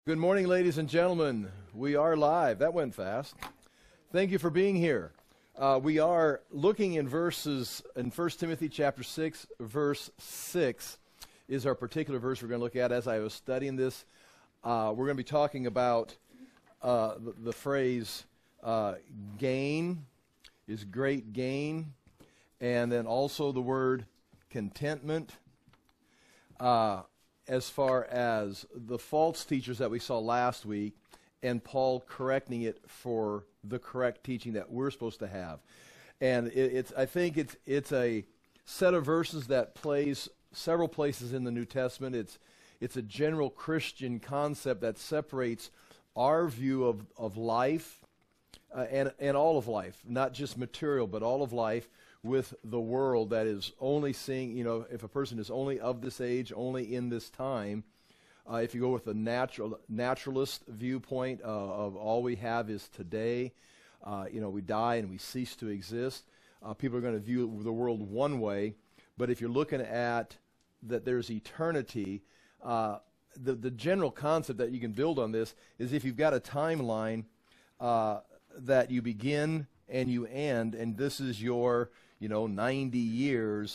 Good morning, ladies and gentlemen. We are live. That went fast. Thank you for being here. We are looking in verses in 1 Timothy chapter 6, verse 6 is our particular verse we're going to look at. As I was studying this, we're going to be talking about the phrase gain is great gain, and then also the word contentment. As far as the false teachers that we saw last week, and Paul correcting it for the correct teaching that we're supposed to have. And I think it's a set of verses that plays several places in the New Testament. It's a general Christian concept that separates our view of life and all of life, not just material, but all of life, with the world that is only seeing, if a person is only of this age, only in this time. If you go with the naturalist viewpoint of all we have is today, we die and we cease to exist. People are going to view the world one way, but if you're looking at that there's eternity, the general concept that you can build on this is if you've got a timeline that you begin and you end, and this is your 90 years,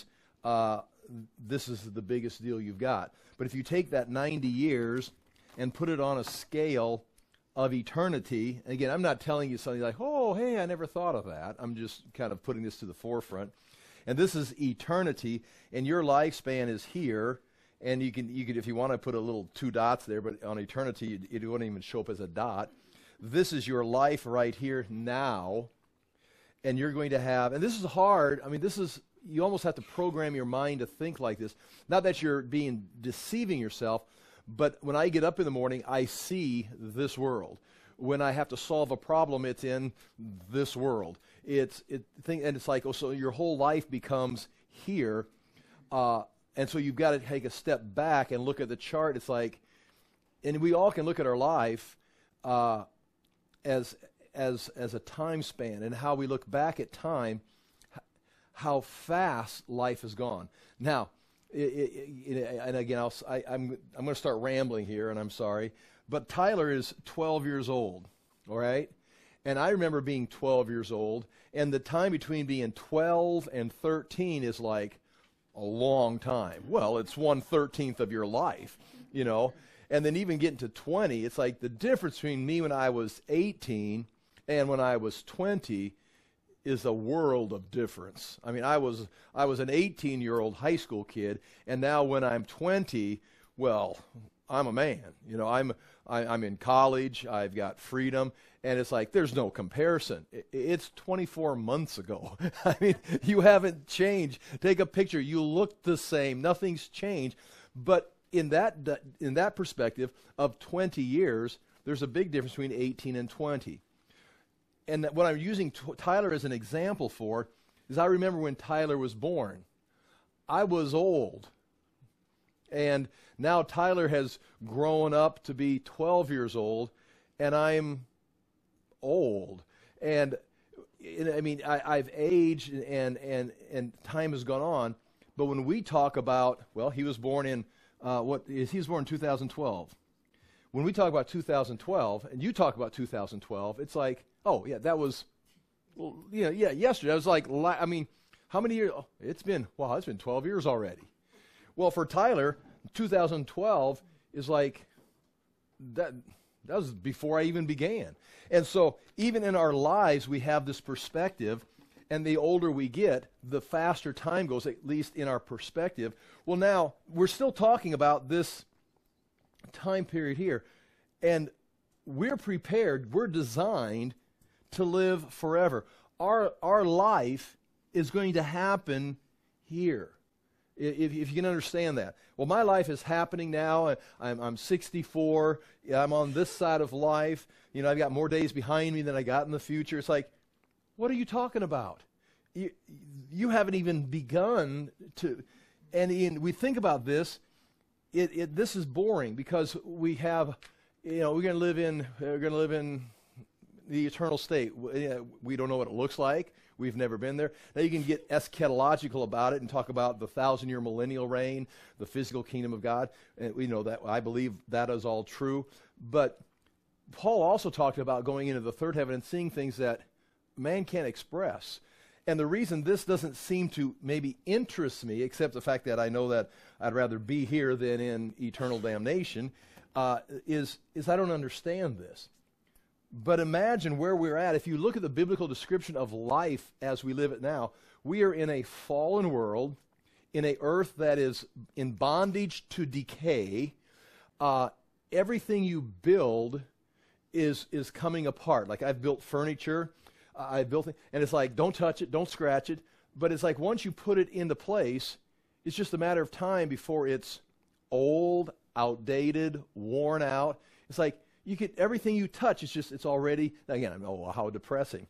this is the biggest deal you've got. But if you take that 90 years and put it on a scale of eternity, and again, I'm not telling you something like, oh, hey, I never thought of that. I'm just kind of putting this to the forefront. And this is eternity, and your lifespan is here, and you can if you want to put a little two dots there, but on eternity, it wouldn't even show up as a dot. This is your life right here now. And you're going to have, and this is hard, you almost have to program your mind to think like this. Not that you're deceiving yourself, but when I get up in the morning, I see this world. When I have to solve a problem, it's in this world. And it's like, so your whole life becomes here. And so you've got to take a step back and look at the chart. It's like, and we all can look at our life as a time span, and how we look back at time, how fast life has gone. Now, and again, I'm going to start rambling here, and I'm sorry, but Tyler is 12 years old, all right? And I remember being 12 years old, and the time between being 12 and 13 is like a long time. Well, it's 1/13 of your life, And then even getting to 20, it's like the difference between me when I was 18 and when I was 20 is a world of difference. I was an 18-year-old high school kid, and now when I'm 20, well, I'm a man. I'm in college. I've got freedom, and it's like there's no comparison. It's 24 months ago. You haven't changed. Take a picture. You look the same. Nothing's changed. But in that perspective of 20 years, there's a big difference between 18 and 20. And what I'm using Tyler as an example for is I remember when Tyler was born. I was old. And now Tyler has grown up to be 12 years old, and I'm old. And I've aged, and time has gone on. But when we talk about, he was born in, he was born in 2012. When we talk about 2012, and you talk about 2012, it's like, oh, yeah, that was, yesterday. I was like, how many years? Oh, it's been 12 years already. Well, for Tyler, 2012 is like, that was before I even began. And so even in our lives, we have this perspective, and the older we get, the faster time goes, at least in our perspective. Well, now, we're still talking about this time period here, and we're prepared, we're designed to live forever. Our life is going to happen here, if you can understand that. Well, my life is happening now. I'm 64. I'm on this side of life. I've got more days behind me than I got in the future. It's like, what are you talking about? You haven't even begun to. And we think about this. This is boring because we have, we're going to live in the eternal state. We don't know what it looks like. We've never been there. Now you can get eschatological about it and talk about the 1,000-year millennial reign, the physical kingdom of God. And we know that. I believe that is all true. But Paul also talked about going into the third heaven and seeing things that man can't express. And the reason this doesn't seem to maybe interest me, except the fact that I know that I'd rather be here than in eternal damnation, is I don't understand this. But imagine where we're at. If you look at the biblical description of life as we live it now, we are in a fallen world, in an earth that is in bondage to decay. Everything you build is coming apart. Like I've built furniture, I've built it, and it's like, don't touch it, don't scratch it. But it's like once you put it into place, it's just a matter of time before it's old, outdated, worn out. It's like you get everything you touch. It's already, again. Oh, how depressing.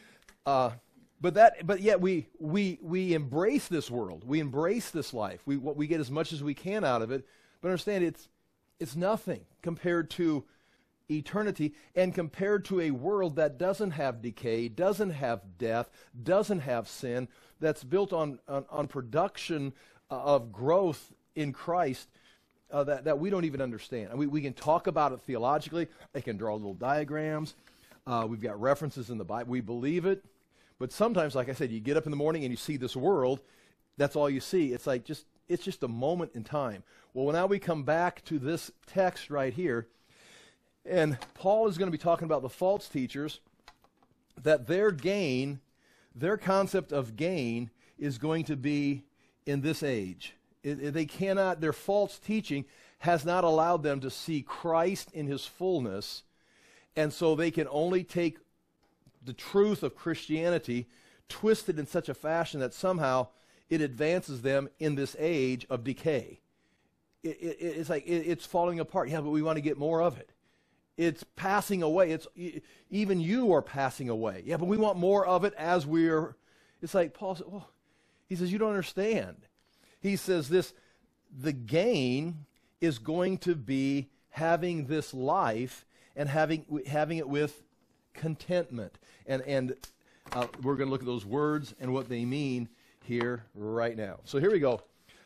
But yet we embrace this world. We embrace this life. We get as much as we can out of it. But understand, it's nothing compared to eternity and compared to a world that doesn't have decay, doesn't have death, doesn't have sin, that's built on production of growth in Christ that we don't even understand. And we can talk about it theologically. I can draw little diagrams. We've got references in the Bible. We believe it. But sometimes, like I said, you get up in the morning and you see this world. That's all you see. It's like it's just a moment in time. Well, now we come back to this text right here. And Paul is going to be talking about the false teachers, that their gain, their concept of gain is going to be in this age. They cannot, their false teaching has not allowed them to see Christ in his fullness, and so they can only take the truth of Christianity, twist it in such a fashion that somehow it advances them in this age of decay. It's like it's falling apart. Yeah, but we want to get more of it. It's passing away. Even you are passing away. Yeah, but we want more of it as we're. It's like Paul said. Well, he says you don't understand. He says the gain is going to be having this life and having it with contentment. And we're going to look at those words and what they mean here right now. So here we go.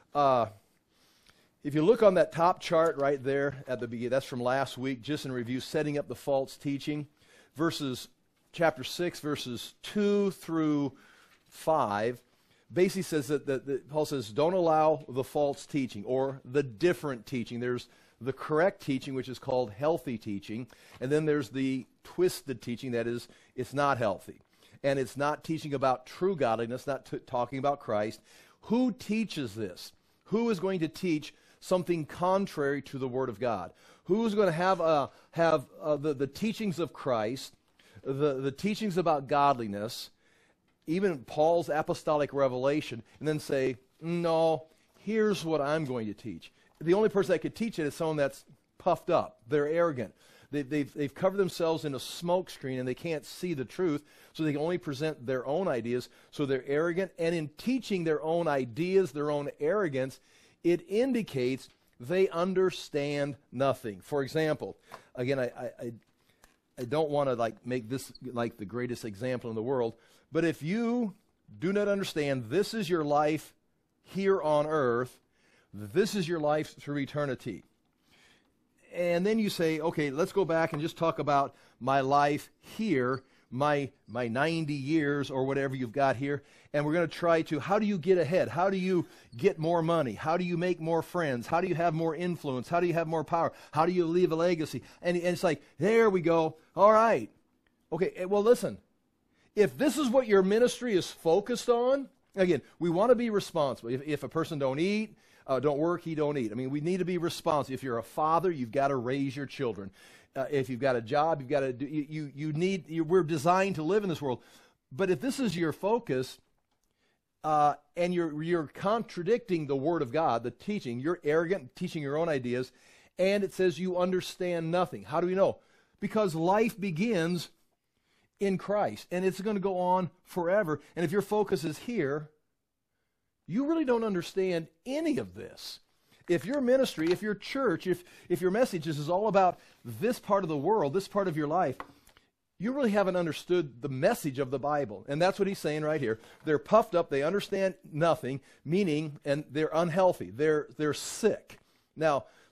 If you look on that top chart right there at the beginning, that's from last week, just in review, setting up the false teaching, chapter 6, verses 2 through 5, basically says that Paul says, don't allow the false teaching or the different teaching. There's the correct teaching, which is called healthy teaching, and then there's the twisted teaching, that is, it's not healthy. And it's not teaching about true godliness, not talking about Christ. Who teaches this? Who is going to teach something contrary to the Word of God? Who's going to have the teachings of Christ, the teachings about godliness, even Paul's apostolic revelation, and then say, no, here's what I'm going to teach. The only person that could teach it is someone that's puffed up. They're arrogant. They've covered themselves in a smoke screen and they can't see the truth, so they can only present their own ideas. So they're arrogant, and in teaching their own ideas, their own arrogance, it indicates they understand nothing. For example, again, I don't want to make this like the greatest example in the world, but if you do not understand this is your life here on earth, this is your life through eternity, and then you say, okay, let's go back and just talk about my life here, my 90 years or whatever you've got here, and we're going to try to, how do you get ahead? How do you get more money? How do you make more friends? How do you have more influence? How do you have more power? How do you leave a legacy? And it's like, there we go. All right. Okay, well, listen. If this is what your ministry is focused on, again, we want to be responsible. If a person don't eat, don't work, he don't eat. I mean, we need to be responsible. If you're a father, you've got to raise your children. If you've got a job, you've got to do. We're designed to live in this world. But if this is your focus, and you're contradicting the Word of God, the teaching, you're arrogant, teaching your own ideas, and it says you understand nothing. How do we know? Because life begins in Christ, and it's going to go on forever. And if your focus is here, you really don't understand any of this. If your ministry, if your church, if your message is all about this part of the world, this part of your life, you really haven't understood the message of the Bible. And that's what he's saying right here. They're puffed up, they understand nothing, meaning, and they're unhealthy, they're sick. Now,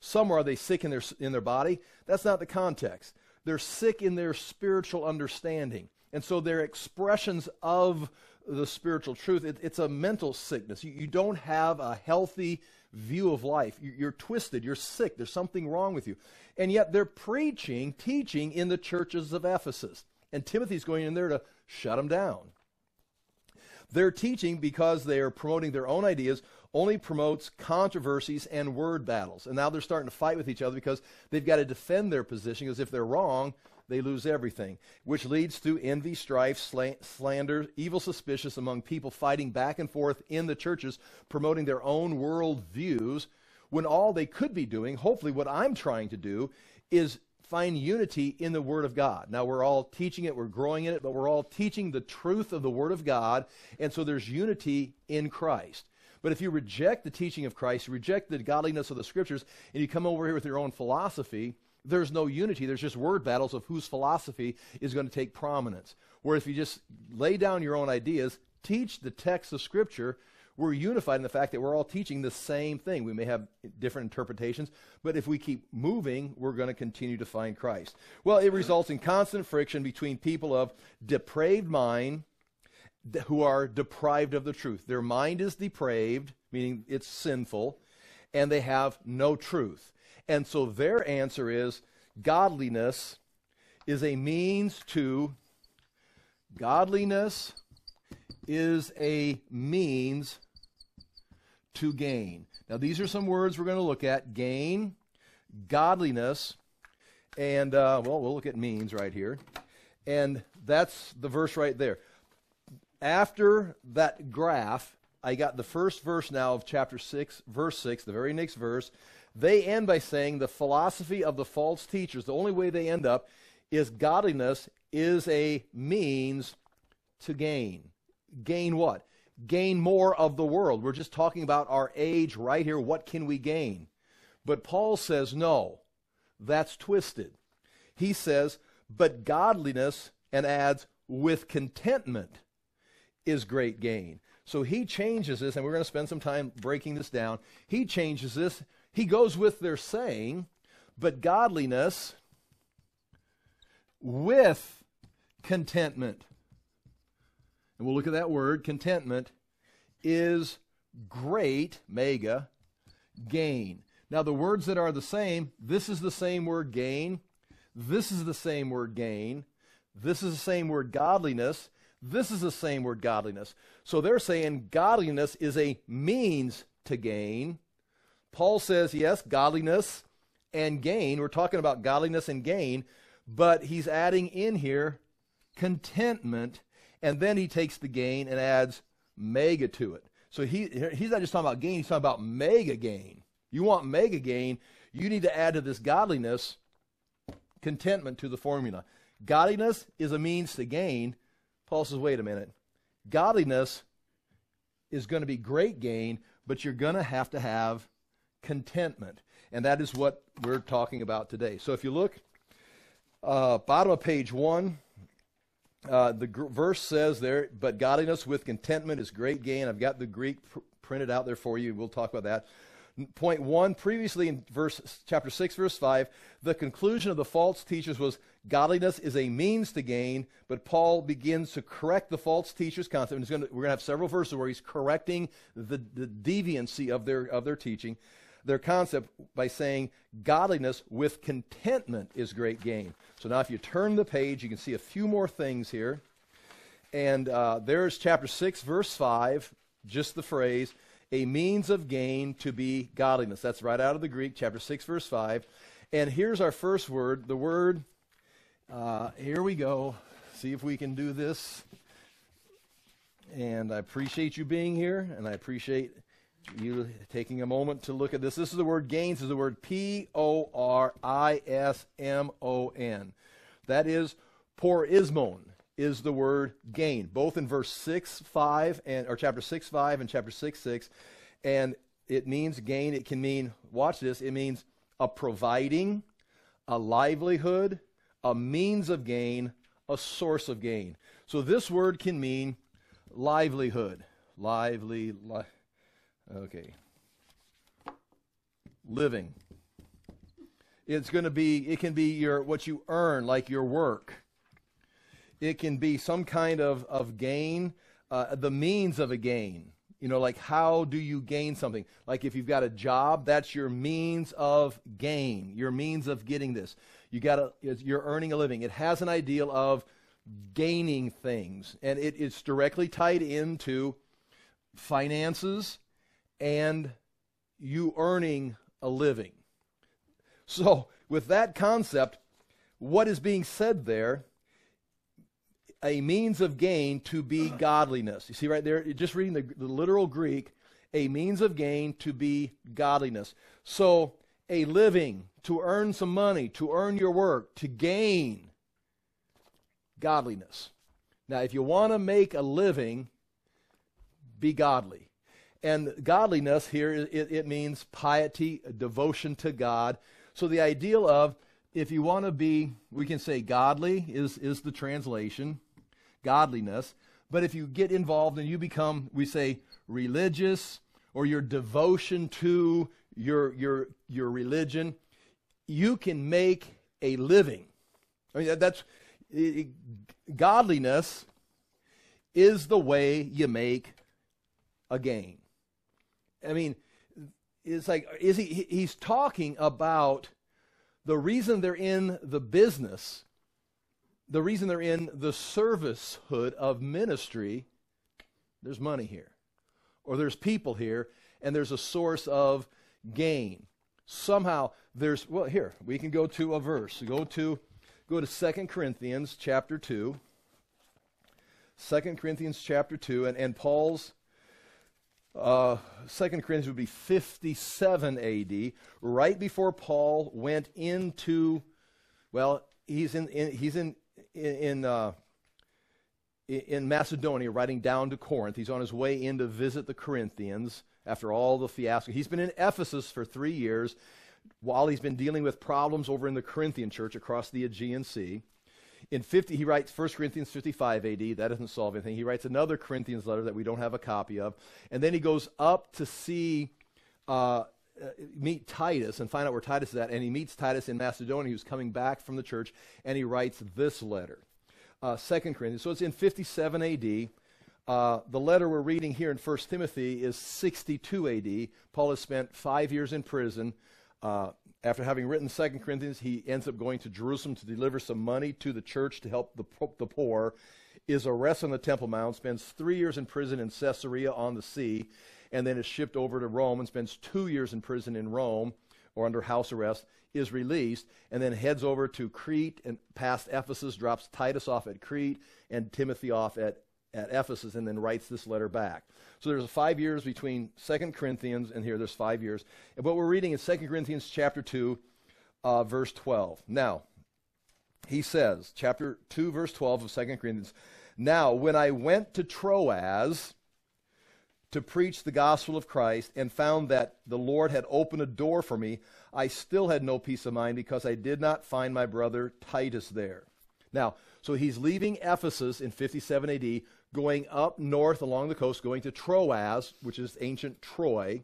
somewhere, are they sick in their body? That's not the context. They're sick in their spiritual understanding. And so they're expressions of the spiritual truth. It's a mental sickness. You don't have a healthy view of life. You're twisted. You're sick. There's something wrong with you. And yet they're teaching in the churches of Ephesus. And Timothy's going in there to shut them down. Their teaching, because they are promoting their own ideas, only promotes controversies and word battles. And now they're starting to fight with each other because they've got to defend their position, because if they're wrong, they lose everything, which leads to envy, strife, slander, evil suspicious among people fighting back and forth in the churches, promoting their own world views, when all they could be doing, hopefully what I'm trying to do, is find unity in the Word of God. Now, we're all teaching it, we're growing in it, but we're all teaching the truth of the Word of God, and so there's unity in Christ. But if you reject the teaching of Christ, you reject the godliness of the Scriptures, and you come over here with your own philosophy, there's no unity. There's just word battles of whose philosophy is going to take prominence. Where if you just lay down your own ideas, teach the text of Scripture, we're unified in the fact that we're all teaching the same thing. We may have different interpretations, but if we keep moving, we're going to continue to find Christ. Well, it results in constant friction between people of depraved mind who are deprived of the truth. Their mind is depraved, meaning it's sinful, and they have no truth. And so their answer is godliness is a means to gain. Now, these are some words we're going to look at. Gain, godliness, and, we'll look at means right here. And that's the verse right there. After that graph, I got the first verse now of chapter 6, verse 6, the very next verse. They end by saying the philosophy of the false teachers, the only way they end up is godliness is a means to gain. Gain what? Gain more of the world. We're just talking about our age right here. What can we gain? But Paul says, no, that's twisted. He says, but godliness, and adds, with contentment is great gain. So he changes this, and we're going to spend some time breaking this down. He changes this. He goes with their saying, but godliness with contentment. And we'll look at that word, contentment, is great, mega, gain. Now, the words that are the same, this is the same word gain, this is the same word gain, this is the same word godliness, this is the same word godliness. So they're saying godliness is a means to gain. Paul says, yes, godliness and gain. We're talking about godliness and gain, but he's adding in here contentment, and then he takes the gain and adds mega to it. So he's not just talking about gain, he's talking about mega gain. You want mega gain, you need to add to this godliness contentment to the formula. Godliness is a means to gain. Paul says, wait a minute. Godliness is going to be great gain, but you're going to have contentment. And that is what we're talking about today. So if you look, bottom of page 1, verse says there, but godliness with contentment is great gain. I've got the Greek printed out there for you. We'll talk about that. Point 1, previously in chapter 6, verse 5, the conclusion of the false teachers was godliness is a means to gain, but Paul begins to correct the false teachers' concept. And we're going to have several verses where he's correcting the deviancy of their teaching, their concept, by saying godliness with contentment is great gain. So now if you turn the page, you can see a few more things here. And there's chapter 6, verse 5, just the phrase, a means of gain to be godliness. That's right out of the Greek, chapter 6, verse 5. And here's our first word, the word, here we go. See if we can do this. And I appreciate you being here, and I appreciate you taking a moment to look at this. This is the word gain. This is the word P-O-R-I-S-M-O-N. That is, porismon is the word gain, both in verse 6:5 or chapter 6:5 and chapter 6:6. And it means gain. It can mean, watch this, it means a providing, a livelihood, a means of gain, a source of gain. So this word can mean livelihood. Okay. Living. It can be what you earn, like your work. It can be some kind of gain, the means of a gain. Like how do you gain something? Like if you've got a job, that's your means of gain, your means of getting this. You're earning a living. It has an ideal of gaining things, and it's directly tied into finances and you earning a living. So with that concept, what is being said there? A means of gain to be godliness. You see right there, just reading the literal Greek, a means of gain to be godliness. So a living, to earn some money, to earn your work, to gain godliness. Now, if you want to make a living, be godly. And godliness here, it means piety, devotion to God. So the ideal of, if you want to be, we can say godly is the translation, godliness. But if you get involved and you become, we say, religious, or your devotion to your religion, you can make a living. I mean, godliness is the way you make a gain. I mean, it's like, he's talking about the reason they're in the business, the reason they're in the servicehood of ministry. There's money here, or there's people here, and there's a source of gain. Somehow here, we can go to a verse. Go to 2 Corinthians chapter 2. 2 Corinthians chapter 2, and Paul's 2 Corinthians would be 57 AD, right before Paul went into, he's in Macedonia, riding down to Corinth. He's on his way in to visit the Corinthians after all the fiasco. He's been in Ephesus for 3 years while he's been dealing with problems over in the Corinthian church across the Aegean Sea. He writes 1 Corinthians 55 AD. That doesn't solve anything. He writes another Corinthians letter that we don't have a copy of. And then he goes up to meet Titus and find out where Titus is at. And he meets Titus in Macedonia, who's coming back from the church. And he writes this letter, 2 Corinthians. So it's in 57 AD. The letter we're reading here in 1 Timothy is 62 AD. Paul has spent 5 years in prison. After having written 2 Corinthians, he ends up going to Jerusalem to deliver some money to the church to help the poor, is arrested on the Temple Mount, spends 3 years in prison in Caesarea on the sea, and then is shipped over to Rome and spends 2 years in prison in Rome, or under house arrest, is released, and then heads over to Crete and past Ephesus, drops Titus off at Crete and Timothy off at Ephesus, and then writes this letter back. So there's 5 years between 2 Corinthians and here. There's 5 years. And what we're reading is 2 Corinthians chapter 2, verse 12. Now, he says, chapter 2, verse 12 of 2 Corinthians, "Now, when I went to Troas to preach the gospel of Christ and found that the Lord had opened a door for me, I still had no peace of mind because I did not find my brother Titus there." Now, so he's leaving Ephesus in 57 AD, going up north along the coast, going to Troas, which is ancient Troy,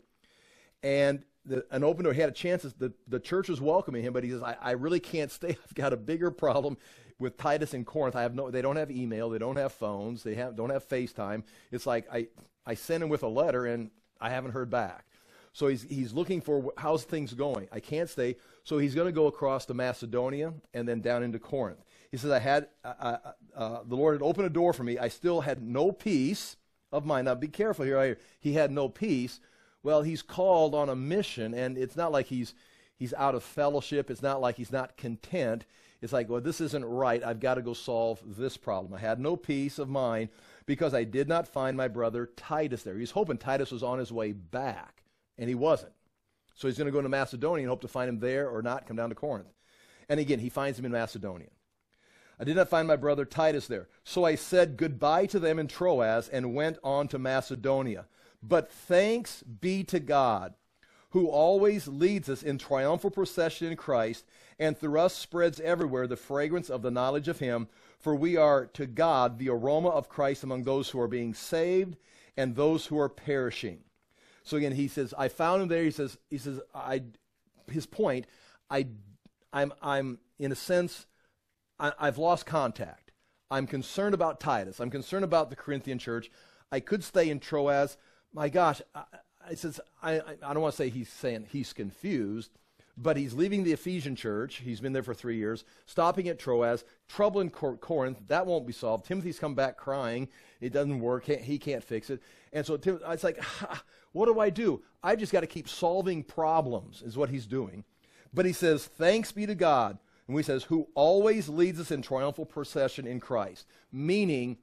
and an open door. He had a chance. The church was welcoming him, but he says, I really can't stay. I've got a bigger problem with Titus in Corinth. They don't have email. They don't have phones. They don't have FaceTime. It's like I sent him with a letter, and I haven't heard back. So he's looking for how's things going. I can't stay. So he's going to go across to Macedonia and then down into Corinth. He says, the Lord had opened a door for me. I still had no peace of mind. Now, be careful here. He had no peace. Well, he's called on a mission, and it's not like he's out of fellowship. It's not like he's not content. It's like, well, this isn't right. I've got to go solve this problem. I had no peace of mind because I did not find my brother Titus there. He's hoping Titus was on his way back, and he wasn't. So he's going to go to Macedonia and hope to find him there or not, come down to Corinth. And again, he finds him in Macedonia. I did not find my brother Titus there. So I said goodbye to them in Troas and went on to Macedonia. But thanks be to God, who always leads us in triumphal procession in Christ, and through us spreads everywhere the fragrance of the knowledge of him. For we are to God the aroma of Christ among those who are being saved and those who are perishing. So again, he says, I found him there. He says, his point, I I'm in a sense, I've lost contact. I'm concerned about Titus. I'm concerned about the Corinthian church. I could stay in Troas. My gosh, I don't want to say he's saying he's confused, but he's leaving the Ephesian church. He's been there for 3 years, stopping at Troas, trouble in Corinth. That won't be solved. Timothy's come back crying. It doesn't work. He can't fix it. And so it's like, what do? I just got to keep solving problems is what he's doing. But he says, thanks be to God. And he says, who always leads us in triumphal procession in Christ. Meaning,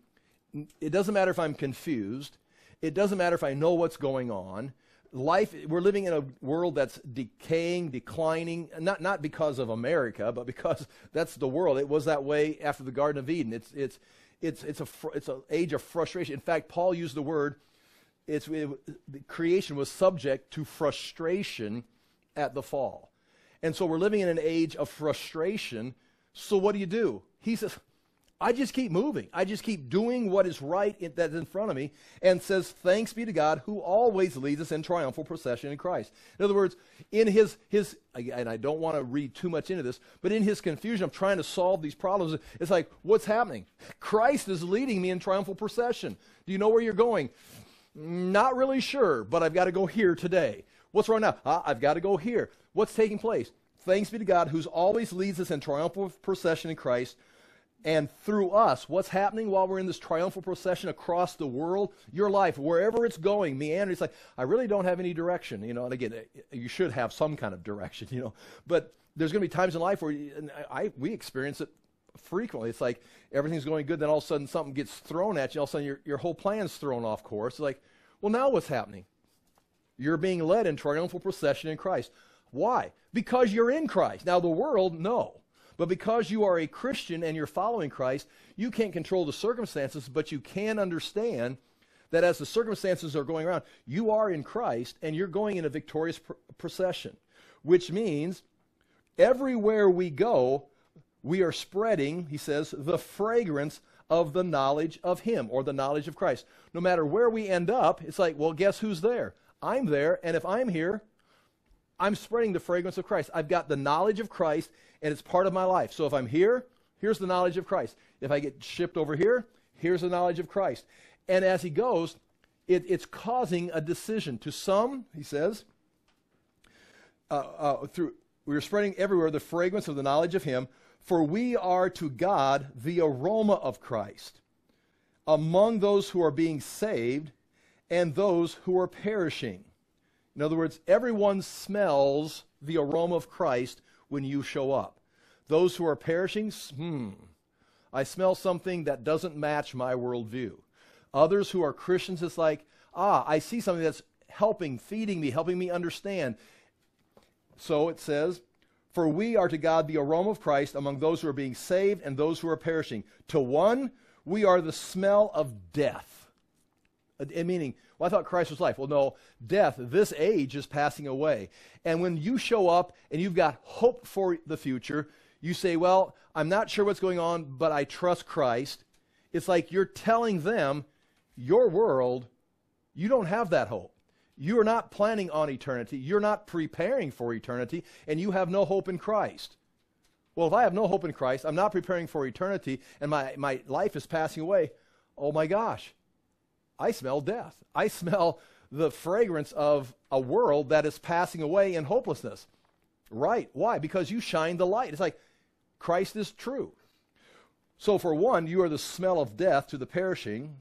it doesn't matter if I'm confused. It doesn't matter if I know what's going on. We're living in a world that's decaying, declining, not because of America, but because that's the world. It was that way after the Garden of Eden. It's an age of frustration. In fact, Paul used the word, the creation was subject to frustration at the fall. And so we're living in an age of frustration. So what do? He says, I just keep moving. I just keep doing what is right that's in front of me, and says, thanks be to God who always leads us in triumphal procession in Christ. In other words, in his and I don't want to read too much into this, but in his confusion of trying to solve these problems, it's like, what's happening? Christ is leading me in triumphal procession. Do you know where you're going? Not really sure, but I've got to go here today. What's wrong now? I've got to go here. What's taking place? Thanks be to God who always leads us in triumphal procession in Christ. And through us, what's happening while we're in this triumphal procession across the world? Your life, wherever it's going, meandering. It's like, I really don't have any direction, And again, you should have some kind of direction, But there's going to be times in life where we experience it frequently. It's like everything's going good, then all of a sudden something gets thrown at you. All of a sudden your whole plan's thrown off course. It's like, well, now what's happening? You're being led in triumphal procession in Christ. Why? Because you're in Christ. Now the world, no. But because you are a Christian and you're following Christ, you can't control the circumstances, but you can understand that as the circumstances are going around, you are in Christ and you're going in a victorious procession, which means everywhere we go, we are spreading, he says, the fragrance of the knowledge of him, or the knowledge of Christ. No matter where we end up, it's like, well, guess who's there? I'm there, and if I'm here, I'm spreading the fragrance of Christ. I've got the knowledge of Christ, and it's part of my life. So if I'm here, here's the knowledge of Christ. If I get shipped over here, here's the knowledge of Christ. And as he goes, it's causing a decision. To some, he says, we're spreading everywhere the fragrance of the knowledge of him, for we are to God the aroma of Christ among those who are being saved and those who are perishing. In other words, everyone smells the aroma of Christ when you show up. Those who are perishing, I smell something that doesn't match my worldview. Others who are Christians, it's like, I see something that's feeding me, helping me understand. So it says, for we are to God the aroma of Christ among those who are being saved and those who are perishing. To one, we are the smell of death. Meaning, well, I thought Christ was life. Well, no, death, this age is passing away. And when you show up and you've got hope for the future, you say, well, I'm not sure what's going on, but I trust Christ. It's like you're telling them, your world, you don't have that hope. You are not planning on eternity. You're not preparing for eternity, and you have no hope in Christ. Well, if I have no hope in Christ, I'm not preparing for eternity, and my life is passing away, oh my gosh, I smell death. I smell the fragrance of a world that is passing away in hopelessness. Right. Why? Because you shine the light. It's like Christ is true. So for one, you are the smell of death to the perishing.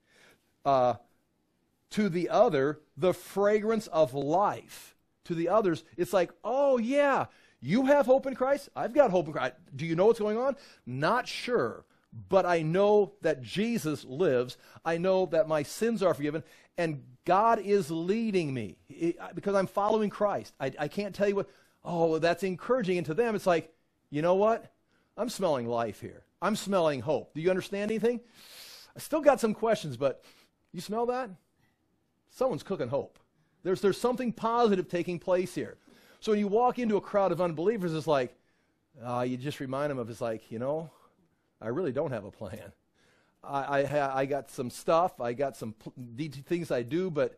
To the other, the fragrance of life. To the others, it's like, oh yeah, you have hope in Christ? I've got hope in Christ. Do you know what's going on? Not sure. But I know that Jesus lives. I know that my sins are forgiven. And God is leading me because I'm following Christ. I can't tell you what, that's encouraging. And to them, it's like, you know what? I'm smelling life here. I'm smelling hope. Do you understand anything? I still got some questions, but you smell that? Someone's cooking hope. There's something positive taking place here. So when you walk into a crowd of unbelievers, it's like, you just remind them of, it's like, I really don't have a plan. I got some stuff. I got some things I do, but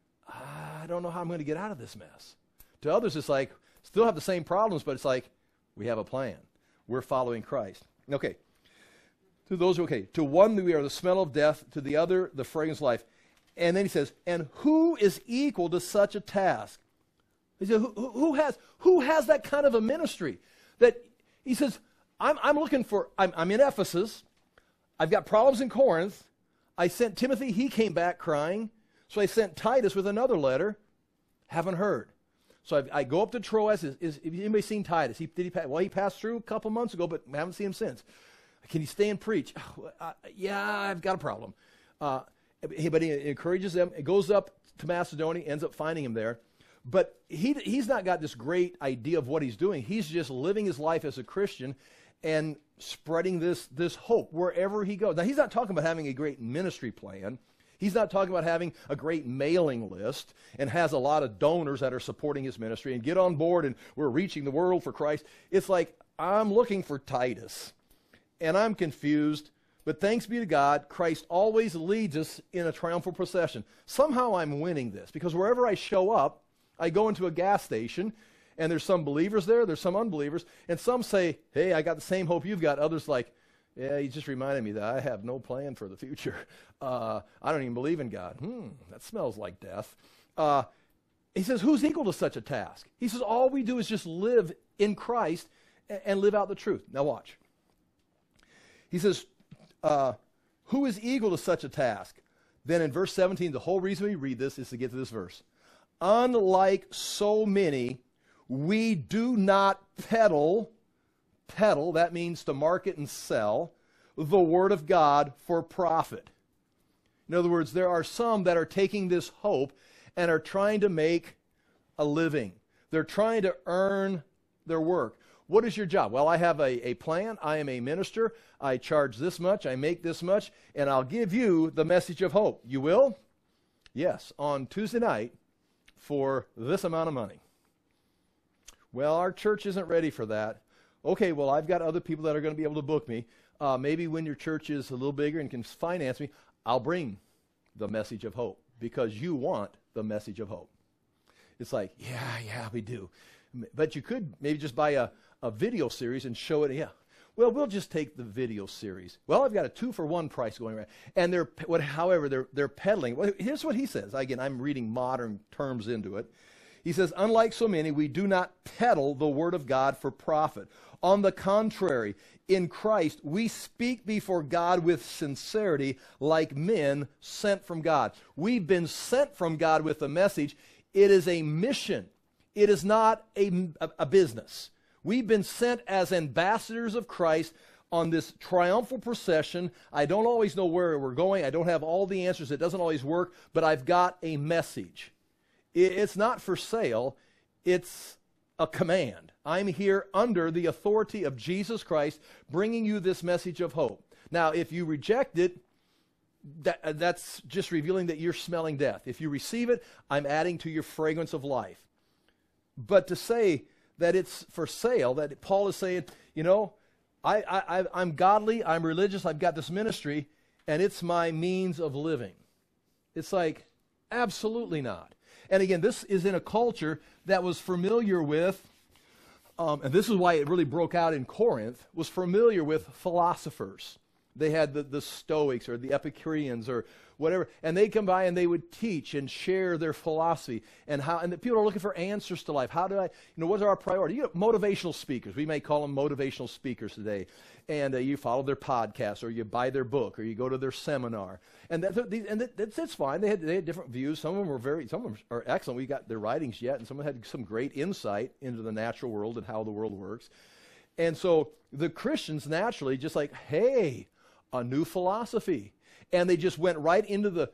I don't know how I'm going to get out of this mess. To others, it's like, still have the same problems, but it's like, We have a plan. We're following Christ. Okay. To those, okay. To one we are the smell of death, to the other the fragrance of life. And then he says, and who is equal to such a task? He said, who has that kind of a ministry? That he says, I'm looking for, I'm in Ephesus. I've got problems in Corinth. I sent Timothy. He came back crying. So I sent Titus with another letter. Haven't heard. So I go up to Troas. Has anybody seen Titus? He passed through a couple months ago, but I haven't seen him since. Can he stay and preach? Yeah, I've got a problem. But he encourages them. It goes up to Macedonia, ends up finding him there. But he's not got this great idea of what he's doing. He's just living his life as a Christian and spreading this hope wherever he goes. Now, he's not talking about having a great ministry plan. He's not talking about having a great mailing list and has a lot of donors that are supporting his ministry and get on board and we're reaching the world for Christ. It's like, I'm looking for Titus and I'm confused, but thanks be to God, Christ always leads us in a triumphal procession. Somehow I'm winning this because wherever I show up, I go into a gas station and there's some believers there, there's some unbelievers, and some say, hey, I got the same hope you've got. Others like, yeah, you just reminded me that I have no plan for the future. I don't even believe in God. That smells like death. He says, who's equal to such a task? He says, all we do is just live in Christ and live out the truth. Now watch. He says, who is equal to such a task? Then in verse 17, the whole reason we read this is to get to this verse. Unlike so many, we do not peddle, that means to market and sell, the word of God for profit. In other words, there are some that are taking this hope and are trying to make a living. They're trying to earn their work. What is your job? Well, I have a plan. I am a minister. I charge this much. I make this much. And I'll give you the message of hope. You will? Yes, on Tuesday night for this amount of money. Well, our church isn't ready for that. Okay, well, I've got other people that are going to be able to book me. Maybe when your church is a little bigger and can finance me, I'll bring the message of hope because you want the message of hope. It's like, yeah, we do. But you could maybe just buy a video series and show it. Yeah, well, we'll just take the video series. Well, I've got a 2-for-1 price going around. And they're peddling. Well, here's what he says. Again, I'm reading modern terms into it. He says, unlike so many, we do not peddle the word of God for profit. On the contrary, in Christ, we speak before God with sincerity like men sent from God. We've been sent from God with a message. It is a mission. It is not a business. We've been sent as ambassadors of Christ on this triumphal procession. I don't always know where we're going. I don't have all the answers. It doesn't always work, but I've got a message. It's not for sale. It's a command. I'm here under the authority of Jesus Christ, bringing you this message of hope. Now, if you reject it, that's just revealing that you're smelling death. If you receive it, I'm adding to your fragrance of life. But to say that it's for sale, that Paul is saying, you know, I'm godly, I'm religious, I've got this ministry, and it's my means of living. It's like, absolutely not. And again, this is in a culture that was familiar with, and this is why it really broke out in Corinth, was familiar with philosophers. They had the Stoics or the Epicureans or whatever, and they'd come by and they would teach and share their philosophy and the people are looking for answers to life. How do I, what are our priorities? Motivational speakers. We may call them motivational speakers today. And you follow their podcast or you buy their book or you go to their seminar. And that's fine. They had different views. Some of them are excellent. We got their writings yet, and some of them had some great insight into the natural world and how the world works. And so the Christians naturally just like, hey, a new philosophy. And they just went right into the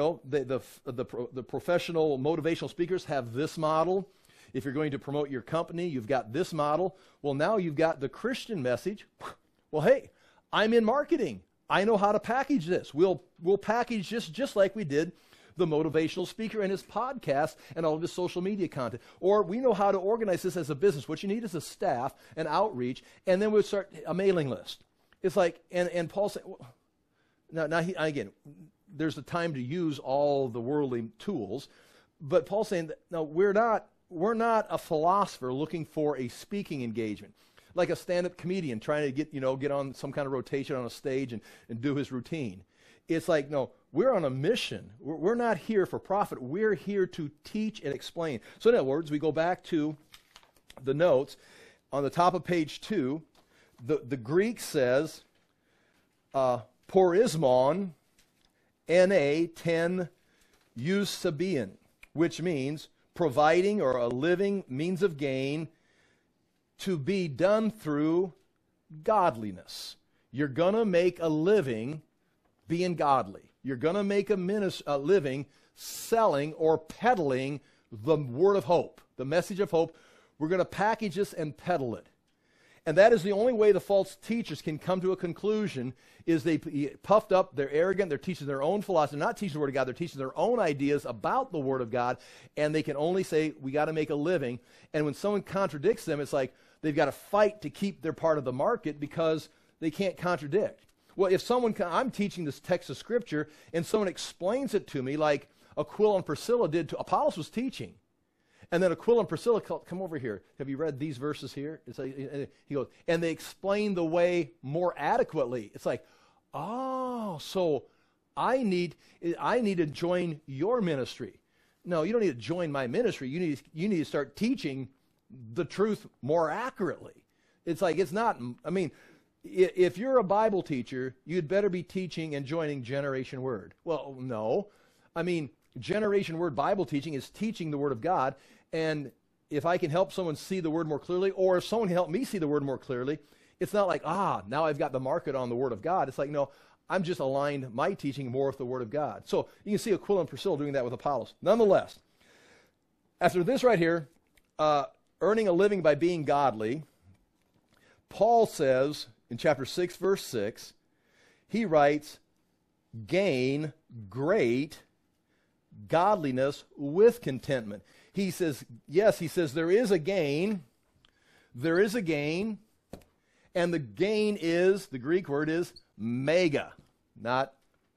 professional motivational speakers have this model. If you're going to promote your company, you've got this model. Well, now you've got the Christian message. Well, hey, I'm in marketing. I know how to package this. We'll package this just like we did the motivational speaker and his podcast and all of his social media content. Or we know how to organize this as a business. What you need is a staff, an outreach, and then we'll start a mailing list. It's like, and Paul said, well, now again, there's a time to use all the worldly tools, but Paul's saying that, no, we're not a philosopher looking for a speaking engagement. like a stand-up comedian trying to get on some kind of rotation on a stage and do his routine. It's like, no, we're on a mission. We're not here for profit. We're here to teach and explain. So in other words, we go back to the notes. On the top of page 2, the Greek says, porismon, na ten eusebion, which means providing or a living means of gain to be done through godliness. You're going to make a living being godly. You're going to make a living selling or peddling the word of hope, the message of hope. We're going to package this and peddle it. And that is the only way the false teachers can come to a conclusion, is they puffed up, they're arrogant, they're teaching their own philosophy, they're not teaching the Word of God, they're teaching their own ideas about the Word of God, and they can only say, we got to make a living. And when someone contradicts them, it's like they've got to fight to keep their part of the market because they can't contradict. Well, if I'm teaching this text of Scripture, and someone explains it to me like Aquila and Priscilla did to Apollos was teaching. And then Aquila and Priscilla, come over here. Have you read these verses here? It's like, he goes, and they explain the way more adequately. It's like, oh, so I need to join your ministry. No, you don't need to join my ministry. You need to start teaching the truth more accurately. It's like, it's not, I mean, if you're a Bible teacher, you'd better be teaching and joining Generation Word. Well, no. I mean, Generation Word Bible teaching is teaching the Word of God. And if I can help someone see the Word more clearly, or if someone can help me see the Word more clearly, it's not like, now I've got the market on the Word of God. It's like, no, I'm just aligned my teaching more with the Word of God. So you can see Aquila and Priscilla doing that with Apollos. Nonetheless, after this right here, earning a living by being godly, Paul says in chapter 6, verse 6, he writes, gain great godliness with contentment. He says, yes, he says there is a gain, and the gain is, the Greek word is mega, not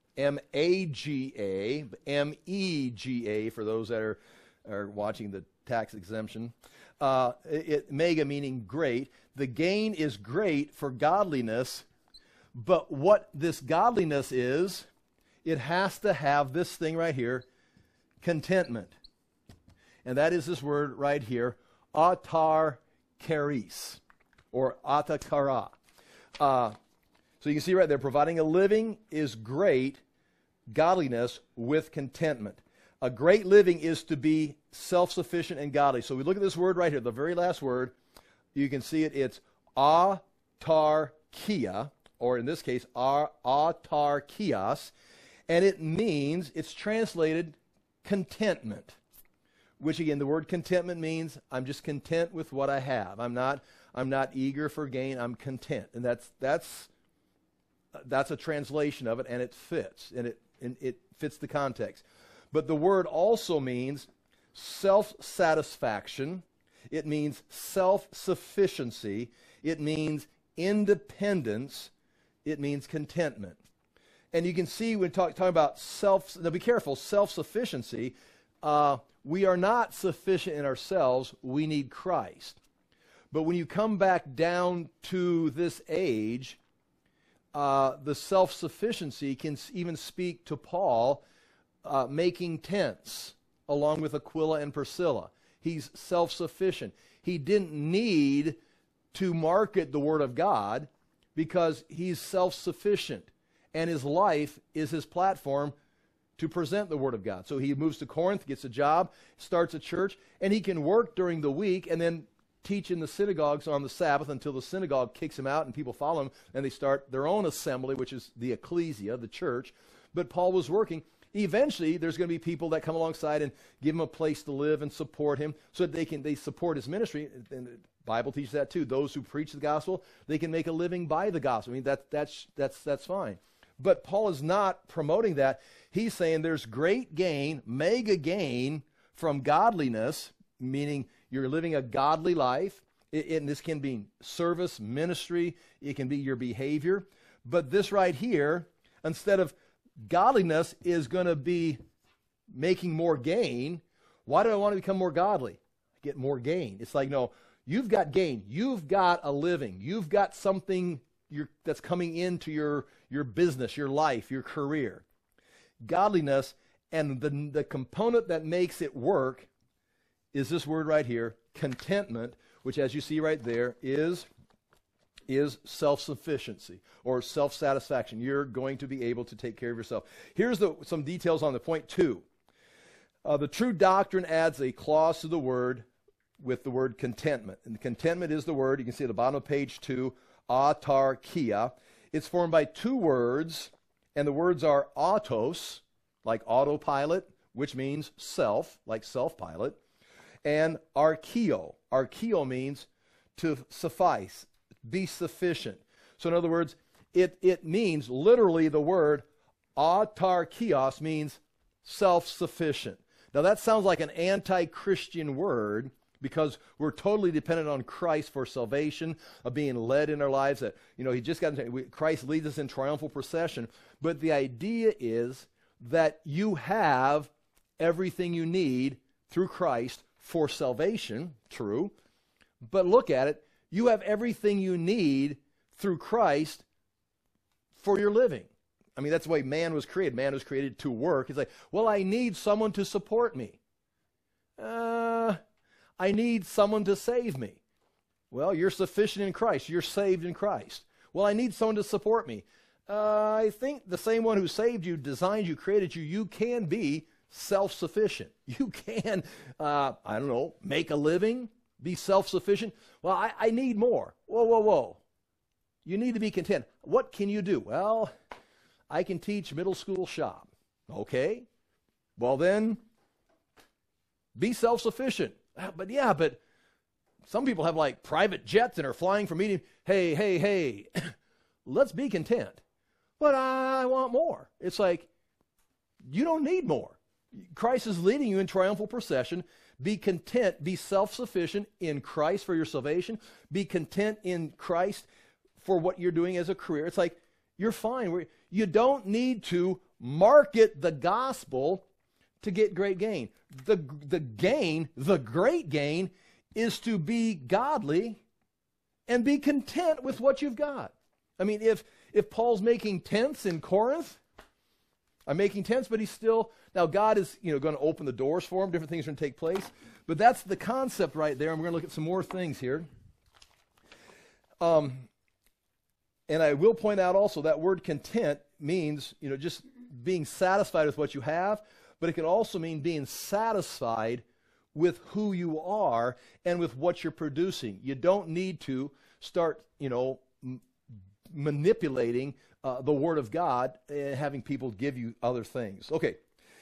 M-A-G-A, but M-E-G-A for those that are watching the tax exemption. Mega meaning great. The gain is great for godliness, but what this godliness is, it has to have this thing right here, contentment. And that is this word right here, autarkeris, or atakara. So you can see right there, providing a living is great, godliness with contentment. A great living is to be self-sufficient and godly. So we look at this word right here, the very last word. You can see it, it's autarkia, or in this case, autarkias, and it means, it's translated contentment. Which again, the word contentment means I'm just content with what I have. I'm not eager for gain. I'm content, and that's a translation of it, and it fits, and it fits the context. But the word also means self-satisfaction. It means self-sufficiency. It means independence. It means contentment. And you can see when talking about now be careful, self-sufficiency. We are not sufficient in ourselves. We need Christ. But when you come back down to this age, the self-sufficiency can even speak to Paul making tents along with Aquila and Priscilla. He's self-sufficient. He didn't need to market the Word of God because he's self-sufficient. And his life is his platform to present the Word of God. So he moves to Corinth, gets a job, starts a church, and he can work during the week and then teach in the synagogues on the Sabbath until the synagogue kicks him out and people follow him, and they start their own assembly, which is the ecclesia, the church. But Paul was working. Eventually, there's going to be people that come alongside and give him a place to live and support him so that they support his ministry. And the Bible teaches that too. Those who preach the gospel, they can make a living by the gospel. I mean, that's fine. But Paul is not promoting that. He's saying there's great gain, mega gain from godliness, meaning you're living a godly life. And this can be service, ministry. It can be your behavior. But this right here, instead of godliness is going to be making more gain. Why do I want to become more godly? Get more gain. It's like, no, you've got gain. You've got a living. You've got something that's coming into your business, your life, your career. Godliness, and the component that makes it work is this word right here, contentment, which as you see right there is self-sufficiency or self-satisfaction. You're going to be able to take care of yourself. Here's some details on the point 2. The true doctrine adds a clause to the word with the word contentment. And contentment is the word, you can see at the bottom of page 2, autarkia. It's formed by 2 words, and the words are autos, like autopilot, which means self, like self-pilot, and archeo. Archeo means to suffice, be sufficient. So in other words, it means, literally the word autarkios means self-sufficient. Now that sounds like an anti-Christian word because we're totally dependent on Christ for salvation, of being led in our lives. That, he just got Christ leads us in triumphal procession. But the idea is that you have everything you need through Christ for salvation, true. But look at it, you have everything you need through Christ for your living. I mean, that's the way man was created. Man was created to work. He's like, well, I need someone to support me. I need someone to save me. Well, you're sufficient in Christ. You're saved in Christ. Well, I need someone to support me. I think the same one who saved you, designed you, created you, you can be self-sufficient. You can, make a living, be self-sufficient. Well, I need more. Whoa. You need to be content. What can you do? Well, I can teach middle school shop. Okay. Well then, be self-sufficient. But some people have like private jets and are flying from meeting. Hey, let's be content. But I want more. It's like, you don't need more. Christ is leading you in triumphal procession. Be content, be self-sufficient in Christ for your salvation. Be content in Christ for what you're doing as a career. It's like, you're fine. You don't need to market the gospel to get great gain. The great gain, is to be godly and be content with what you've got. I mean, if Paul's making tents in Corinth, I'm making tents, but he's still, now God is, going to open the doors for him. Different things are going to take place. But that's the concept right there. And we're going to look at some more things here. And I will point out also that word content means, just being satisfied with what you have, but it can also mean being satisfied with who you are and with what you're producing. You don't need to start, manipulating the Word of God and having people give you other things. Okay.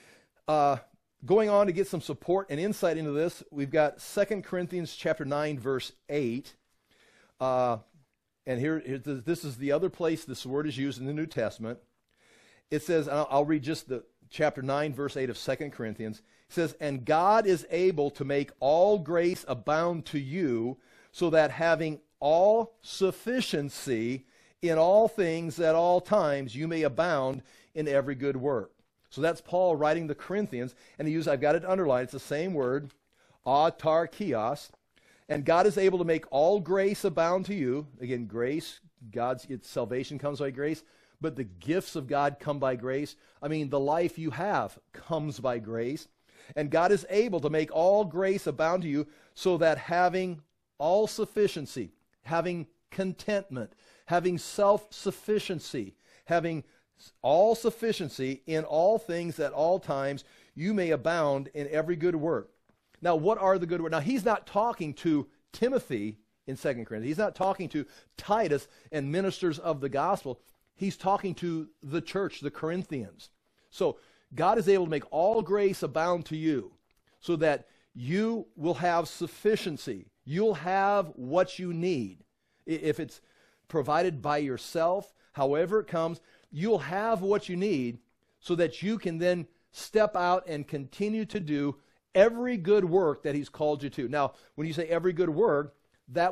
Going on to get some support and insight into this, we've got 2 Corinthians chapter 9, verse 8. And this is the other place this word is used in the New Testament. It says, I'll read just the chapter 9, verse 8 of 2 Corinthians. It says, and God is able to make all grace abound to you, so that having all sufficiency in all things at all times, you may abound in every good work. So that's Paul writing the Corinthians, and I've got it underlined, it's the same word, autarkios. And God is able to make all grace abound to you. Again, grace, its salvation comes by grace, but the gifts of God come by grace. I mean, the life you have comes by grace. And God is able to make all grace abound to you, so that having all sufficiency, having contentment, having self-sufficiency, having all sufficiency in all things at all times, you may abound in every good work. Now, what are the good works? Now, he's not talking to Timothy in 2 Corinthians. He's not talking to Titus and ministers of the gospel. He's talking to the church, the Corinthians. So, God is able to make all grace abound to you, so that you will have sufficiency. You'll have what you need. If it's provided by yourself, however it comes, you'll have what you need, so that you can then step out and continue to do every good work that he's called you to. Now, when you say every good work, that would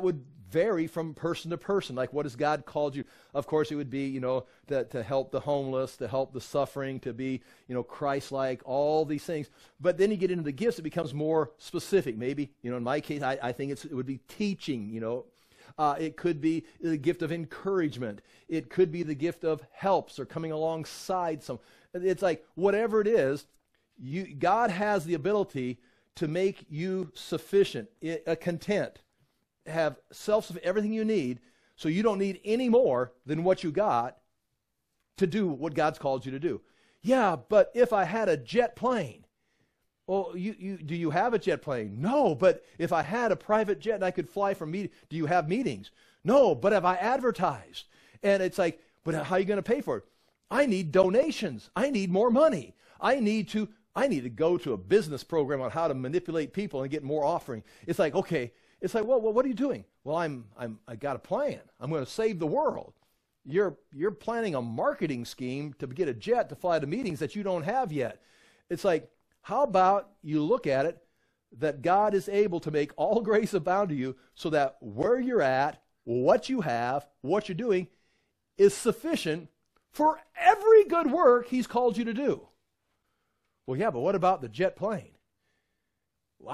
vary from person to person. Like, what has God called you? Of course, it would be, to help the homeless, to help the suffering, to be, Christ-like, all these things. But then you get into the gifts, it becomes more specific. Maybe, in my case, I think it would be teaching, it could be the gift of encouragement. It could be the gift of helps or coming alongside some. It's like, whatever it is, God has the ability to make you sufficient, content, have everything you need, so you don't need any more than what you got to do what God's called you to do. Yeah, but if I had a jet plane, well, do you have a jet plane? No, but if I had a private jet and I could fly from meeting, do you have meetings? No, but have I advertised? And it's like, but how are you going to pay for it? I need donations. I need more money. I need to go to a business program on how to manipulate people and get more offering. It's like, okay. It's like, well, what are you doing? Well, I got a plan. I'm going to save the world. You're planning a marketing scheme to get a jet to fly to meetings that you don't have yet. It's like, how about you look at it that God is able to make all grace abound to you, so that where you're at, what you have, what you're doing is sufficient for every good work He's called you to do. Well, yeah, but what about the jet plane? Well,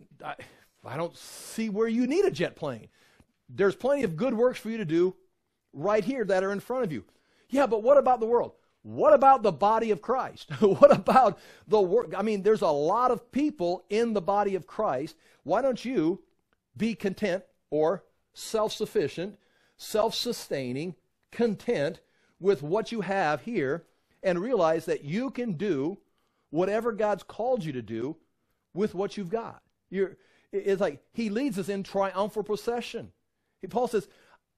I don't see where you need a jet plane. There's plenty of good works for you to do right here that are in front of you. Yeah, but what about the world? What about the body of Christ? What about the work? I mean, there's a lot of people in the body of Christ. Why don't you be content or self-sufficient, self-sustaining, content with what you have here, and realize that you can do whatever God's called you to do with what you've got. It's like He leads us in triumphal procession. Paul says,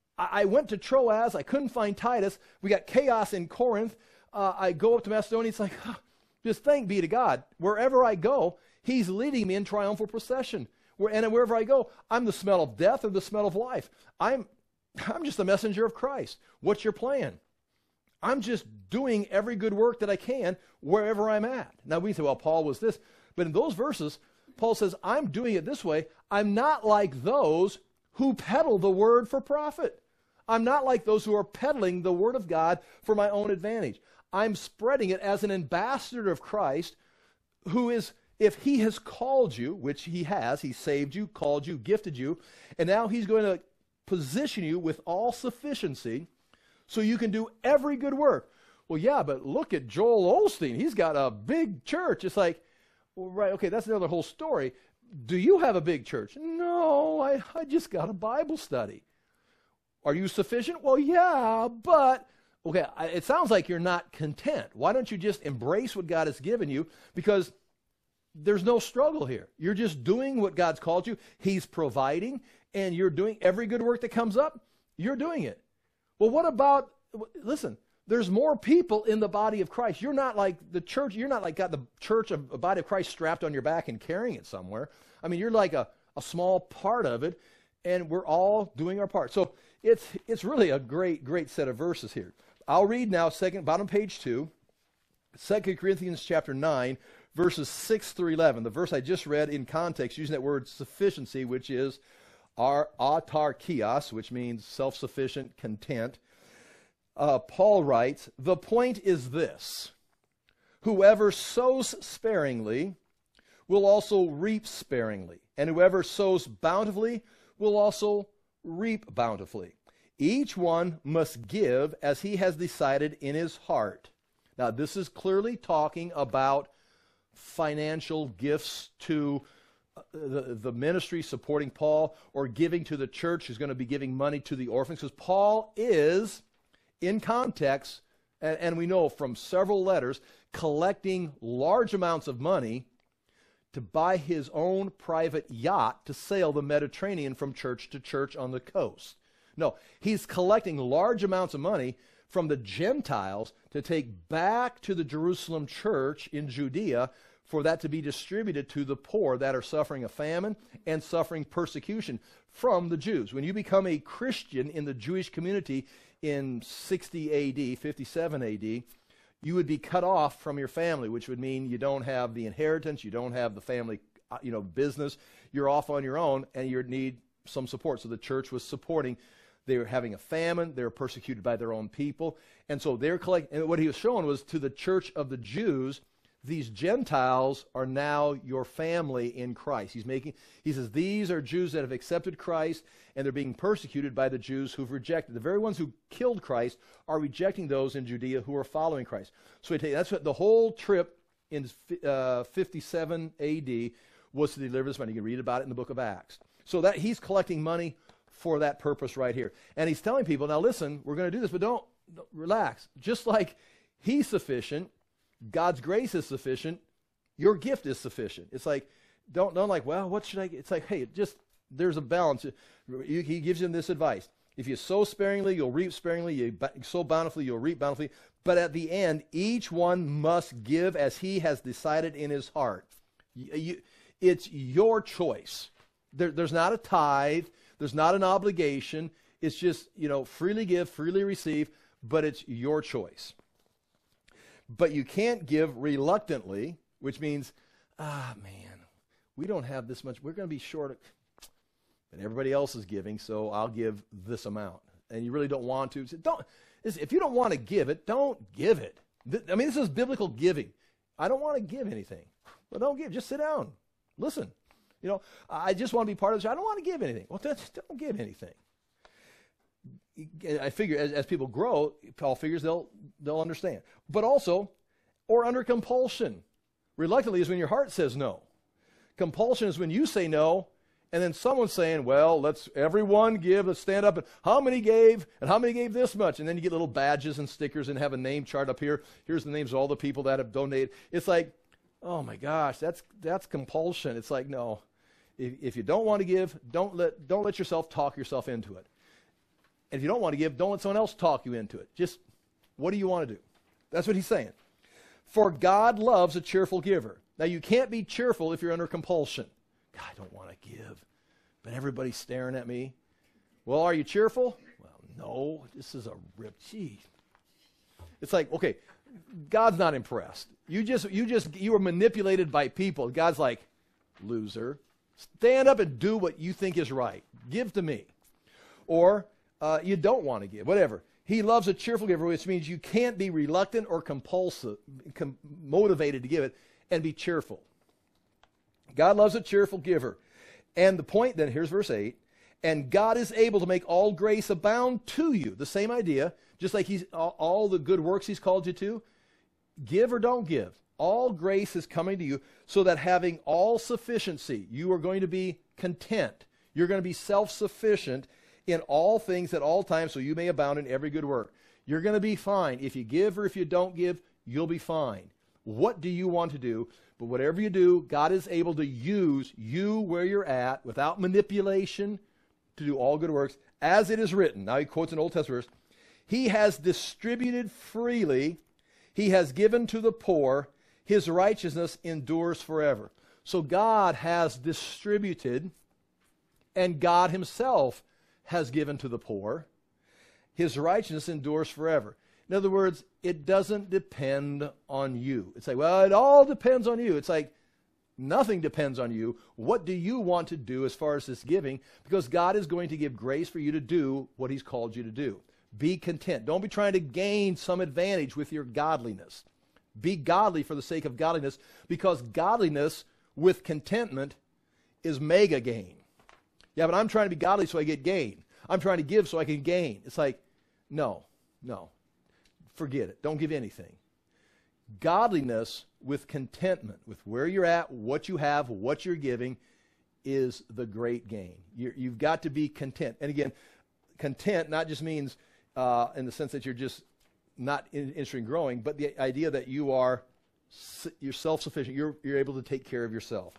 I went to Troas. I couldn't find Titus. We got chaos in Corinth. I go up to Macedonia. It's like, just thank be to God. Wherever I go, He's leading me in triumphal procession. And wherever I go, I'm the smell of death or the smell of life. I'm just a messenger of Christ. What's your plan? I'm just doing every good work that I can wherever I'm at. Now we say, well, Paul was this. But in those verses, Paul says, I'm doing it this way. I'm not like those who peddle the word for profit. I'm not like those who are peddling the word of God for my own advantage. I'm spreading it as an ambassador of Christ, who is, if He has called you, which He has, He saved you, called you, gifted you, and now He's going to position you with all sufficiency so you can do every good work. Well, yeah, but look at Joel Osteen. He's got a big church. It's like, well, right, okay, that's another whole story. Do you have a big church? No, I just got a Bible study. Are you sufficient? Well, yeah, but, okay, it sounds like you're not content. Why don't you just embrace what God has given you? Because there's no struggle here. You're just doing what God's called you. He's providing, and you're doing every good work that comes up, you're doing it. Well, what about, listen, there's more people in the body of Christ. You're not like the church. You're not like got the church, a body of Christ strapped on your back and carrying it somewhere. I mean, you're like a small part of it, and we're all doing our part. So it's really a great set of verses here. I'll read now, bottom page 2, 2 Corinthians chapter 9, verses 6 through 11. The verse I just read in context, using that word sufficiency, which is our autarkios, which means self-sufficient, content. Paul writes, the point is this: whoever sows sparingly will also reap sparingly, and whoever sows bountifully will also reap bountifully. Each one must give as he has decided in his heart. Now, this is clearly talking about financial gifts to the ministry supporting Paul, or giving to the church who's going to be giving money to the orphans, because Paul is, in context, and we know from several letters, collecting large amounts of money to buy his own private yacht to sail the Mediterranean from church to church on the coast. No, he's collecting large amounts of money from the Gentiles to take back to the Jerusalem church in Judea, for that to be distributed to the poor that are suffering a famine and suffering persecution from the Jews. When you become a Christian in the Jewish community in 60 AD, 57 AD, you would be cut off from your family, which would mean you don't have the inheritance, you don't have the family, business. You're off on your own, and you need some support. So the church was supporting. They were having a famine. They were persecuted by their own people. And so they're collecting. And what he was showing was to the church of the Jews, these Gentiles are now your family in Christ. He says, these are Jews that have accepted Christ, and they're being persecuted by the Jews who've rejected. The very ones who killed Christ are rejecting those in Judea who are following Christ. So that's what the whole trip in 57 AD was, to deliver this money. You can read about it in the book of Acts. So that he's collecting money for that purpose right here. And he's telling people, now listen, we're going to do this, but don't relax. Just like he's sufficient, God's grace is sufficient, your gift is sufficient. It's like, don't like, well, what should I get? It's like, hey, there's a balance. He gives them this advice. If you sow sparingly, you'll reap sparingly. You sow bountifully, you'll reap bountifully. But at the end, each one must give as he has decided in his heart. It's your choice. There's not a tithe. There's not an obligation. It's just, freely give, freely receive, but it's your choice. But you can't give reluctantly, which means, man, we don't have this much. We're going to be short, and everybody else is giving, so I'll give this amount. And you really don't want to. So if you don't want to give it, don't give it. This is biblical giving. I don't want to give anything. Well, don't give. Just sit down. Listen. I just want to be part of this. I don't want to give anything. Well, don't give anything. I figure as people grow, Paul figures they'll understand. But also, or under compulsion. Reluctantly is when your heart says no. Compulsion is when you say no, and then someone's saying, well, let's everyone give, let's stand up, and how many gave this much? And then you get little badges and stickers and have a name chart up here. Here's the names of all the people that have donated. It's like, oh my gosh, that's compulsion. It's like, no. If you don't want to give, don't let yourself talk yourself into it. And if you don't want to give, don't let someone else talk you into it. Just, what do you want to do? That's what he's saying. For God loves a cheerful giver. Now, you can't be cheerful if you're under compulsion. God, I don't want to give, but everybody's staring at me. Well, are you cheerful? Well, no, this is a rip. Gee. It's like, okay, God's not impressed. You were manipulated by people. God's like, loser. Stand up and do what you think is right. Give to me. Or you don't want to give, whatever. He loves a cheerful giver, which means you can't be reluctant or motivated to give it, and be cheerful. God loves a cheerful giver. And the point then, here's verse 8, and God is able to make all grace abound to you. The same idea, just like all the good works he's called you to, give or don't give. All grace is coming to you, so that having all sufficiency, you are going to be content. You're going to be self-sufficient in all things at all times, so you may abound in every good work. You're going to be fine. If you give or if you don't give, you'll be fine. What do you want to do? But whatever you do, God is able to use you where you're at without manipulation to do all good works, as it is written. Now he quotes an Old Testament verse. He has distributed freely. He has given to the poor. His righteousness endures forever. So God has distributed, and God himself has given to the poor. His righteousness endures forever. In other words, it doesn't depend on you. It's like, well, it all depends on you. It's like, nothing depends on you. What do you want to do as far as this giving? Because God is going to give grace for you to do what he's called you to do. Be content. Don't be trying to gain some advantage with your godliness. Be godly for the sake of godliness, because godliness with contentment is mega gain. Yeah, but I'm trying to be godly so I get gain. I'm trying to give so I can gain. It's like, no. Forget it. Don't give anything. Godliness with contentment, with where you're at, what you have, what you're giving, is the great gain. You've got to be content. And again, content not just means in the sense that you're just not interested in growing, but the idea that you're self-sufficient. You're able to take care of yourself.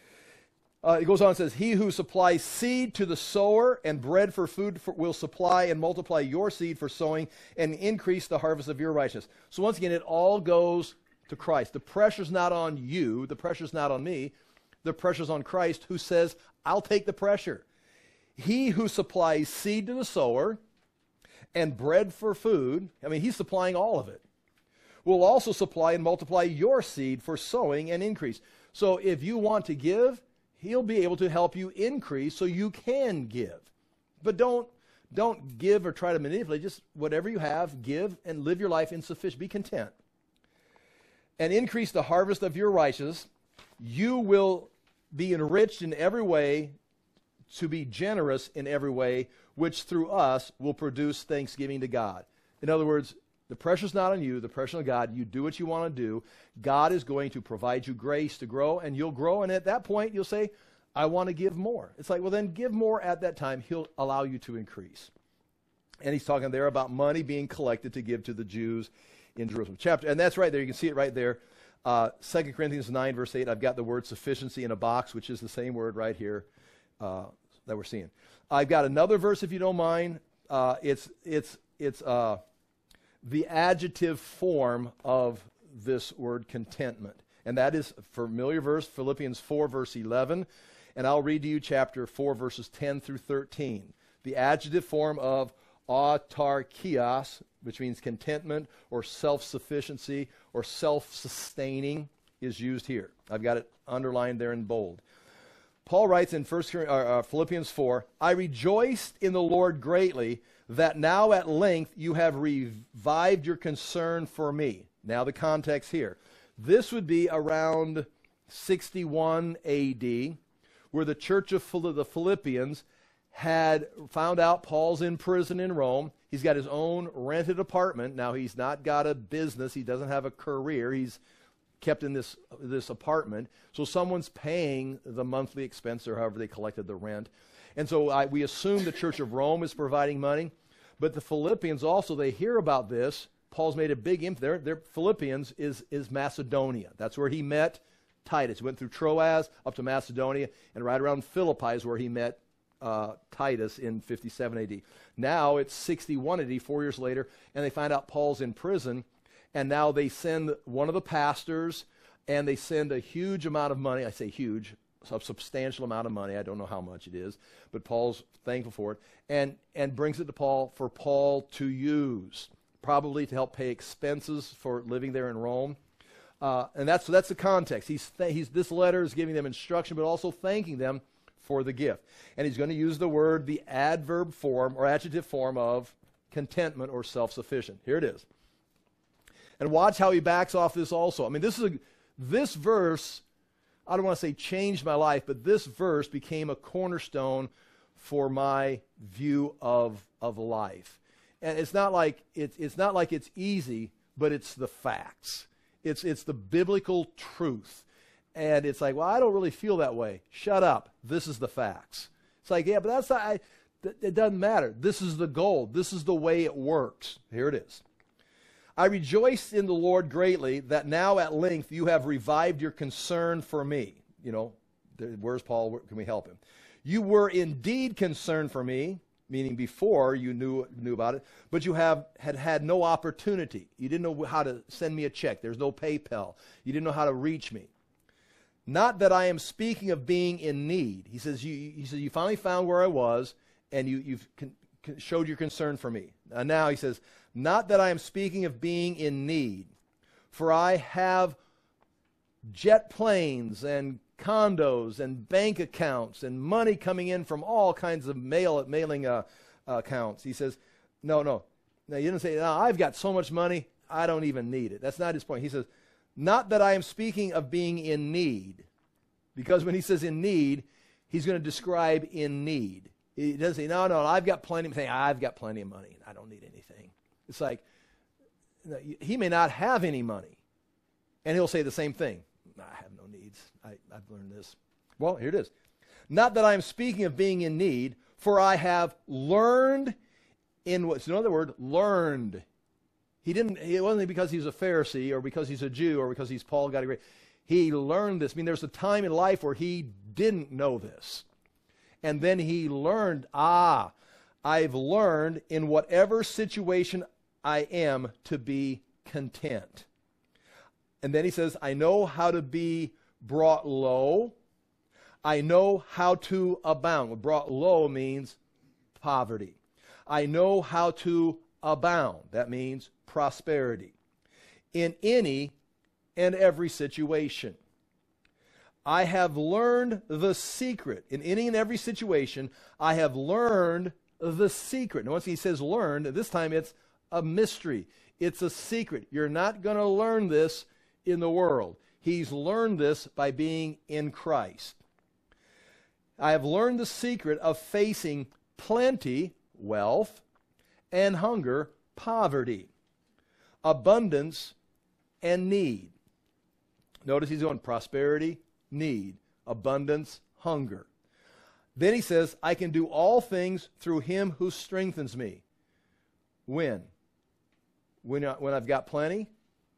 It goes on and says, he who supplies seed to the sower and bread for food will supply and multiply your seed for sowing and increase the harvest of your righteousness. So once again, it all goes to Christ. The pressure's not on you. The pressure's not on me. The pressure's on Christ, who says, I'll take the pressure. He who supplies seed to the sower and bread for food, he's supplying all of it, will also supply and multiply your seed for sowing and increase. So if you want to give, He'll be able to help you increase so you can give. But don't give or try to manipulate. Just whatever you have, give and live your life in sufficient. Be content. And increase the harvest of your righteousness. You will be enriched in every way, to be generous in every way, which through us will produce thanksgiving to God. In other words, the pressure's not on you, the pressure's on God. You do what you want to do. God is going to provide you grace to grow, and you'll grow, and at that point you'll say, I want to give more. It's like, well, then give more at that time. He'll allow you to increase. And he's talking there about money being collected to give to the Jews in Jerusalem. And that's right there. You can see it right there. 2 Corinthians 9, verse 8, I've got the word sufficiency in a box, which is the same word right here that we're seeing. I've got another verse, if you don't mind. It's the adjective form of this word contentment. And that is a familiar verse, Philippians 4, verse 11. And I'll read to you chapter 4, verses 10 through 13. The adjective form of autarkias, which means contentment or self-sufficiency or self-sustaining, is used here. I've got it underlined there in bold. Paul writes in Philippians 4, I rejoiced in the Lord greatly that now at length you have revived your concern for me. Now the context here. This would be around 61 AD, where the church of the Philippians had found out Paul's in prison in Rome. He's got his own rented apartment. Now, he's not got a business. He doesn't have a career. He's kept in this apartment. So someone's paying the monthly expense or however they collected the rent. And so we assume the church of Rome is providing money. But the Philippians also, they hear about this. Paul's made a big impact. Their Philippians is Macedonia. That's where he met Titus. He went through Troas up to Macedonia, and right around Philippi is where he met Titus in 57 AD. Now it's 61 AD, 4 years later, and they find out Paul's in prison, and now they send one of the pastors, and they send a huge amount of money. I say huge, a substantial amount of money. I don't know how much it is, but Paul's thankful for it, and brings it to Paul for Paul to use, probably to help pay expenses for living there in Rome. And that's the context. This letter is giving them instruction, but also thanking them for the gift. And he's going to use the adverb form or adjective form of contentment or self-sufficient. Here it is. And watch how he backs off this also. I mean, this verse, I don't want to say changed my life, but this verse became a cornerstone for my view of life. And it's not like it's easy, but it's the facts. It's the biblical truth. And it's like, well, I don't really feel that way. Shut up. This is the facts. It's like, yeah, but that's not, it doesn't matter. This is the goal. This is the way it works. Here it is. I rejoice in the Lord greatly that now at length you have revived your concern for me. You know, where's Paul? Where can we help him? You were indeed concerned for me, meaning before you knew about it, but you had no opportunity. You didn't know how to send me a check. There's no PayPal. You didn't know how to reach me. Not that I am speaking of being in need. He says you finally found where I was, and you've showed your concern for me. And now he says, not that I am speaking of being in need, for I have jet planes and condos and bank accounts and money coming in from all kinds of mailing accounts. He says, no. Now, you didn't say, no, I've got so much money, I don't even need it. That's not his point. He says, not that I am speaking of being in need, because when he says in need, he's going to describe in need. He doesn't say, no, I've got plenty. I've got plenty of money. I don't need anything. It's like, he may not have any money, and he'll say the same thing. I have no needs. I've learned this. Well, here it is. Not that I am speaking of being in need, for I have learned in what's another word, learned. It wasn't because he's a Pharisee or because he's a Jew or because he's Paul got a great. He learned this. I mean, there's a time in life where he didn't know this. And then he learned, I've learned in whatever situation I am to be content. And then he says, I know how to be brought low. I know how to abound. Brought low means poverty. I know how to abound. That means prosperity. In any and every situation. I have learned the secret. In any and every situation, I have learned the secret. And once he says learned, this time it's a mystery. It's a secret. You're not going to learn this in the world. He's learned this by being in Christ. I have learned the secret of facing plenty, wealth, and hunger, poverty, abundance, and need. Notice he's going prosperity, need, abundance, hunger. Then he says, I can do all things through him who strengthens me. When? When I've got plenty?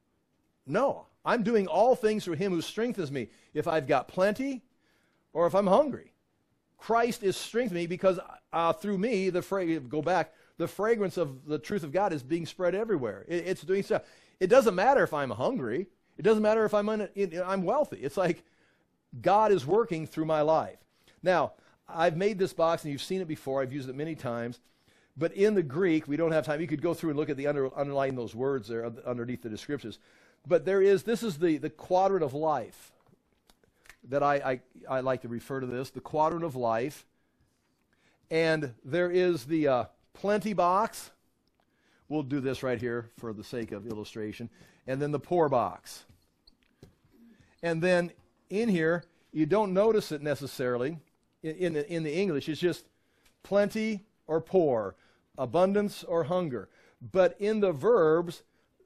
No. I'm doing all things through him who strengthens me. If I've got plenty or if I'm hungry. Christ is strengthening me because through me, the fragrance of the truth of God is being spread everywhere. It's doing stuff. It doesn't matter if I'm hungry. It doesn't matter if I'm wealthy. It's like God is working through my life. Now, I've made this box, and you've seen it before. I've used it many times. But in the Greek, we don't have time. You could go through and look at the underlying those words there underneath the descriptions. But this is the quadrant of life that I like to refer to this, the quadrant of life. And there is the plenty box. We'll do this right here for the sake of illustration. And then the poor box. And then in here, you don't notice it necessarily in the English. It's just plenty or poor, abundance or hunger. But in the verbs,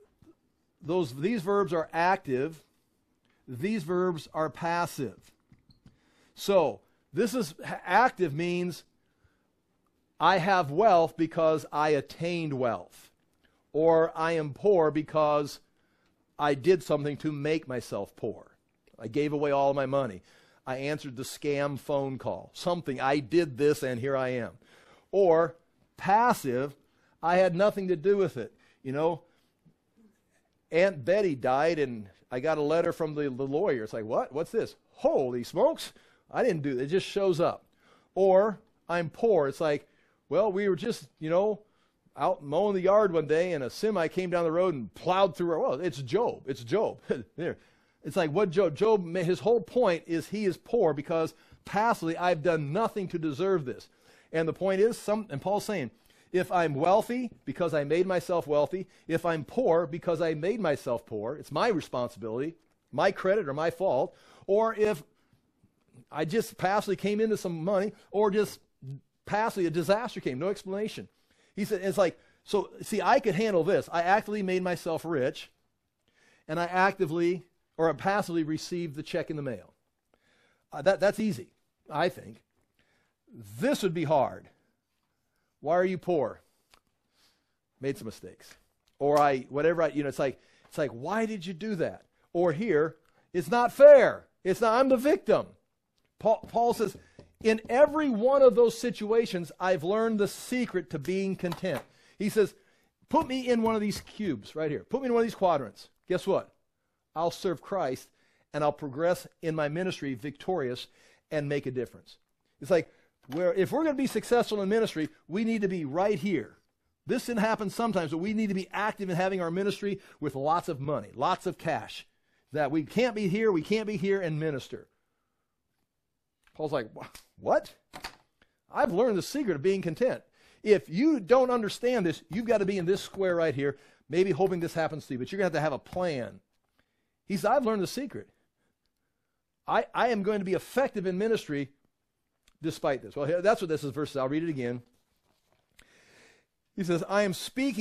these verbs are active. These verbs are passive. So this is active means I have wealth because I attained wealth. Or I am poor because I did something to make myself poor. I gave away all my money. I answered the scam phone call. Something. I did this and here I am. Or passive, I had nothing to do with it. You know, Aunt Betty died and I got a letter from the lawyer. It's like, what? What's this? Holy smokes. I didn't do that. It just shows up. Or I'm poor. It's like, well, we were just, out mowing the yard one day and a semi came down the road and plowed through our, well, it's Job. It's Job. There. It's like what Job, his whole point is he is poor because passively I've done nothing to deserve this. And the point is, and Paul's saying, if I'm wealthy because I made myself wealthy, if I'm poor because I made myself poor, it's my responsibility, my credit or my fault, or if I just passively came into some money, or just passively a disaster came, no explanation. He said, it's like, so see, I could handle this. I actively made myself rich, and I actively or passively received the check in the mail. That's easy, I think. This would be hard. Why are you poor? Made some mistakes. Or it's like, why did you do that? Or here, it's not fair. I'm the victim. Paul says, in every one of those situations, I've learned the secret to being content. He says, put me in one of these cubes right here. Put me in one of these quadrants. Guess what? I'll serve Christ, and I'll progress in my ministry victorious and make a difference. It's like, if we're going to be successful in ministry, we need to be right here. This can happen sometimes, but we need to be active in having our ministry with lots of money, lots of cash. That we can't be here and minister. Paul's like, what? I've learned the secret of being content. If you don't understand this, you've got to be in this square right here, maybe hoping this happens to you, but you're going to have a plan. He said, I've learned the secret. I am going to be effective in ministry despite this. Well, that's what this is, verses. I'll read it again. He says, I'm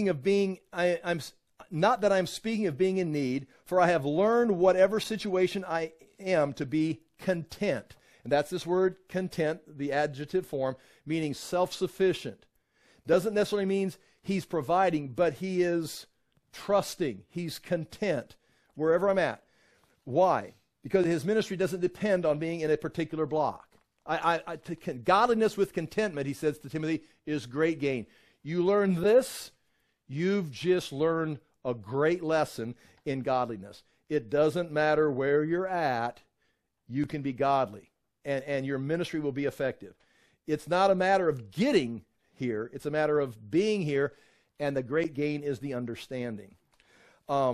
not that I'm speaking of being in need, for I have learned whatever situation I am to be content. And that's this word content, the adjective form, meaning self-sufficient. Doesn't necessarily mean he's providing, but he is trusting. He's content wherever I'm at. Why? Because his ministry doesn't depend on being in a particular block. Godliness with contentment, he says to Timothy, is great gain. You learn this, you've just learned a great lesson in godliness. It doesn't matter where you're at, you can be godly, and your ministry will be effective. It's not a matter of getting here, it's a matter of being here, and the great gain is the understanding.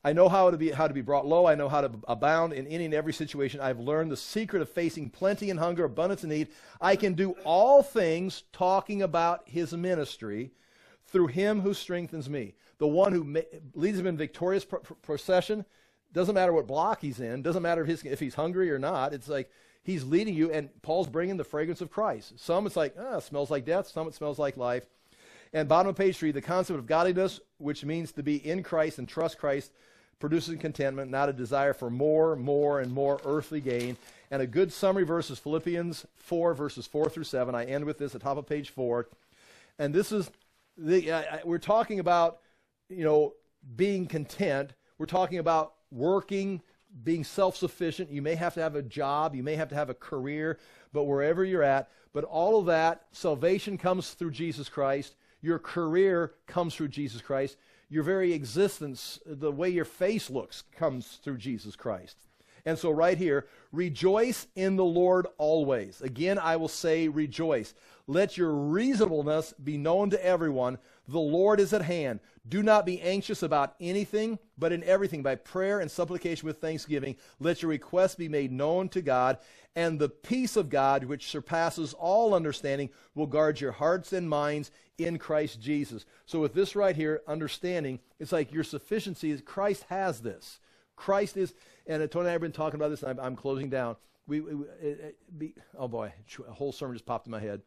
I know how to be brought low. I know how to abound in any and every situation. I've learned the secret of facing plenty and hunger, abundance and need. I can do all things, talking about his ministry, through him who strengthens me. The one who leads him in victorious procession. Doesn't matter what block he's in. Doesn't matter if he's hungry or not. It's like he's leading you, and Paul's bringing the fragrance of Christ. Some it's like, it smells like death. Some it smells like life. And bottom of page 3, the concept of godliness, which means to be in Christ and trust Christ, produces contentment, not a desire for more, and more earthly gain. And a good summary verse is Philippians 4, verses 4 through 7. I end with this at the top of page 4. And this is, we're talking about, being content. We're talking about working, being self-sufficient. You may have to have a job. You may have to have a career. But wherever you're at, but all of that, salvation comes through Jesus Christ. Your career comes through Jesus Christ. Your very existence, the way your face looks, comes through Jesus Christ. And so right here, rejoice in the Lord always. Again, I will say rejoice. Let your reasonableness be known to everyone. The Lord is at hand. Do not be anxious about anything, but in everything, by prayer and supplication with thanksgiving, let your requests be made known to God, and the peace of God, which surpasses all understanding, will guard your hearts and minds in Christ Jesus. So with this right here, understanding, it's like your sufficiency is Christ has this. Christ is, and Tony and I have been talking about this, and I'm closing down. Oh boy, a whole sermon just popped in my head.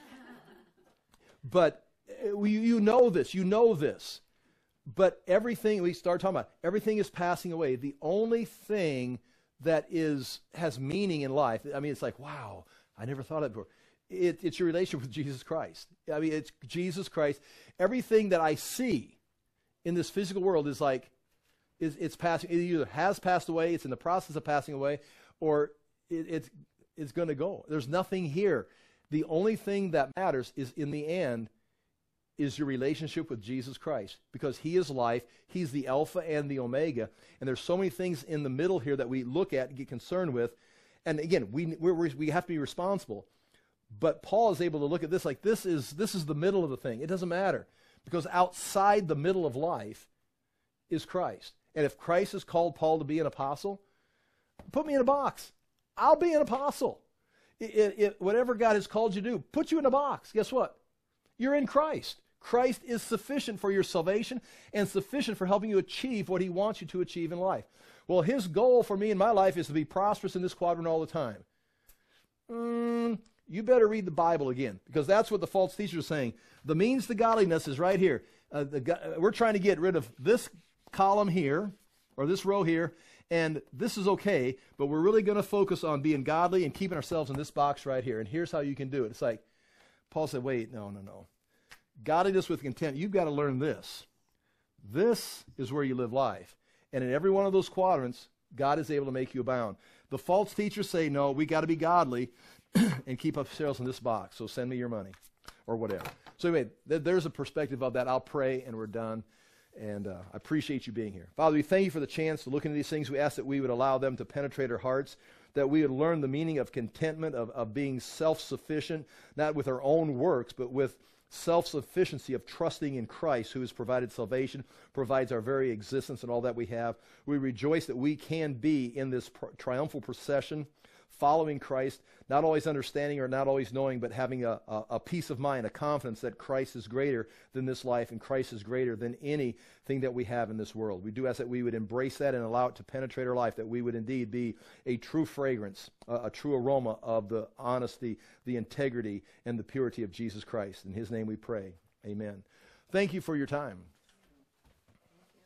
But you know this. But everything, we start talking about, everything is passing away. The only thing that has meaning in life, I mean, it's like, wow, I never thought of it before. It's your relationship with Jesus Christ. I mean, it's Jesus Christ. Everything that I see in this physical world is like, it's passing. It either has passed away, it's in the process of passing away, or it's going to go. There's nothing here. The only thing that matters is, in the end, is your relationship with Jesus Christ, because he is life. He's the Alpha and the Omega. And there's so many things in the middle here that we look at and get concerned with. And again, we have to be responsible. But Paul is able to look at this like this is the middle of the thing. It doesn't matter, because outside the middle of life is Christ. And if Christ has called Paul to be an apostle, put me in a box. I'll be an apostle. Whatever God has called you to do, put you in a box. Guess what? You're in Christ. Christ is sufficient for your salvation and sufficient for helping you achieve what he wants you to achieve in life. Well, his goal for me in my life is to be prosperous in this quadrant all the time. You better read the Bible again, because that's what the false teachers are saying. The means to godliness is right here. We're trying to get rid of this column here, or this row here, and this is okay, but we're really going to focus on being godly and keeping ourselves in this box right here. And here's how you can do it. It's like, Paul said, wait, no. Godliness with content, you've got to learn this. This is where you live life. And in every one of those quadrants, God is able to make you abound. The false teachers say, no, we got to be godly and keep ourselves in this box. So send me your money or whatever. So anyway, there's a perspective of that. I'll pray and we're done. And I appreciate you being here. Father, we thank you for the chance to look into these things. We ask that we would allow them to penetrate our hearts, that we would learn the meaning of contentment, of being self-sufficient, not with our own works, but with self-sufficiency of trusting in Christ, who has provided salvation, provides our very existence and all that we have. We rejoice that we can be in this triumphal procession, following Christ, not always understanding or not always knowing, but having a peace of mind, a confidence that Christ is greater than this life and Christ is greater than anything that we have in this world. We do ask that we would embrace that and allow it to penetrate our life, that we would indeed be a true fragrance, a true aroma of the honesty, the integrity, and the purity of Jesus Christ. In his name we pray. Amen. Thank you for your time.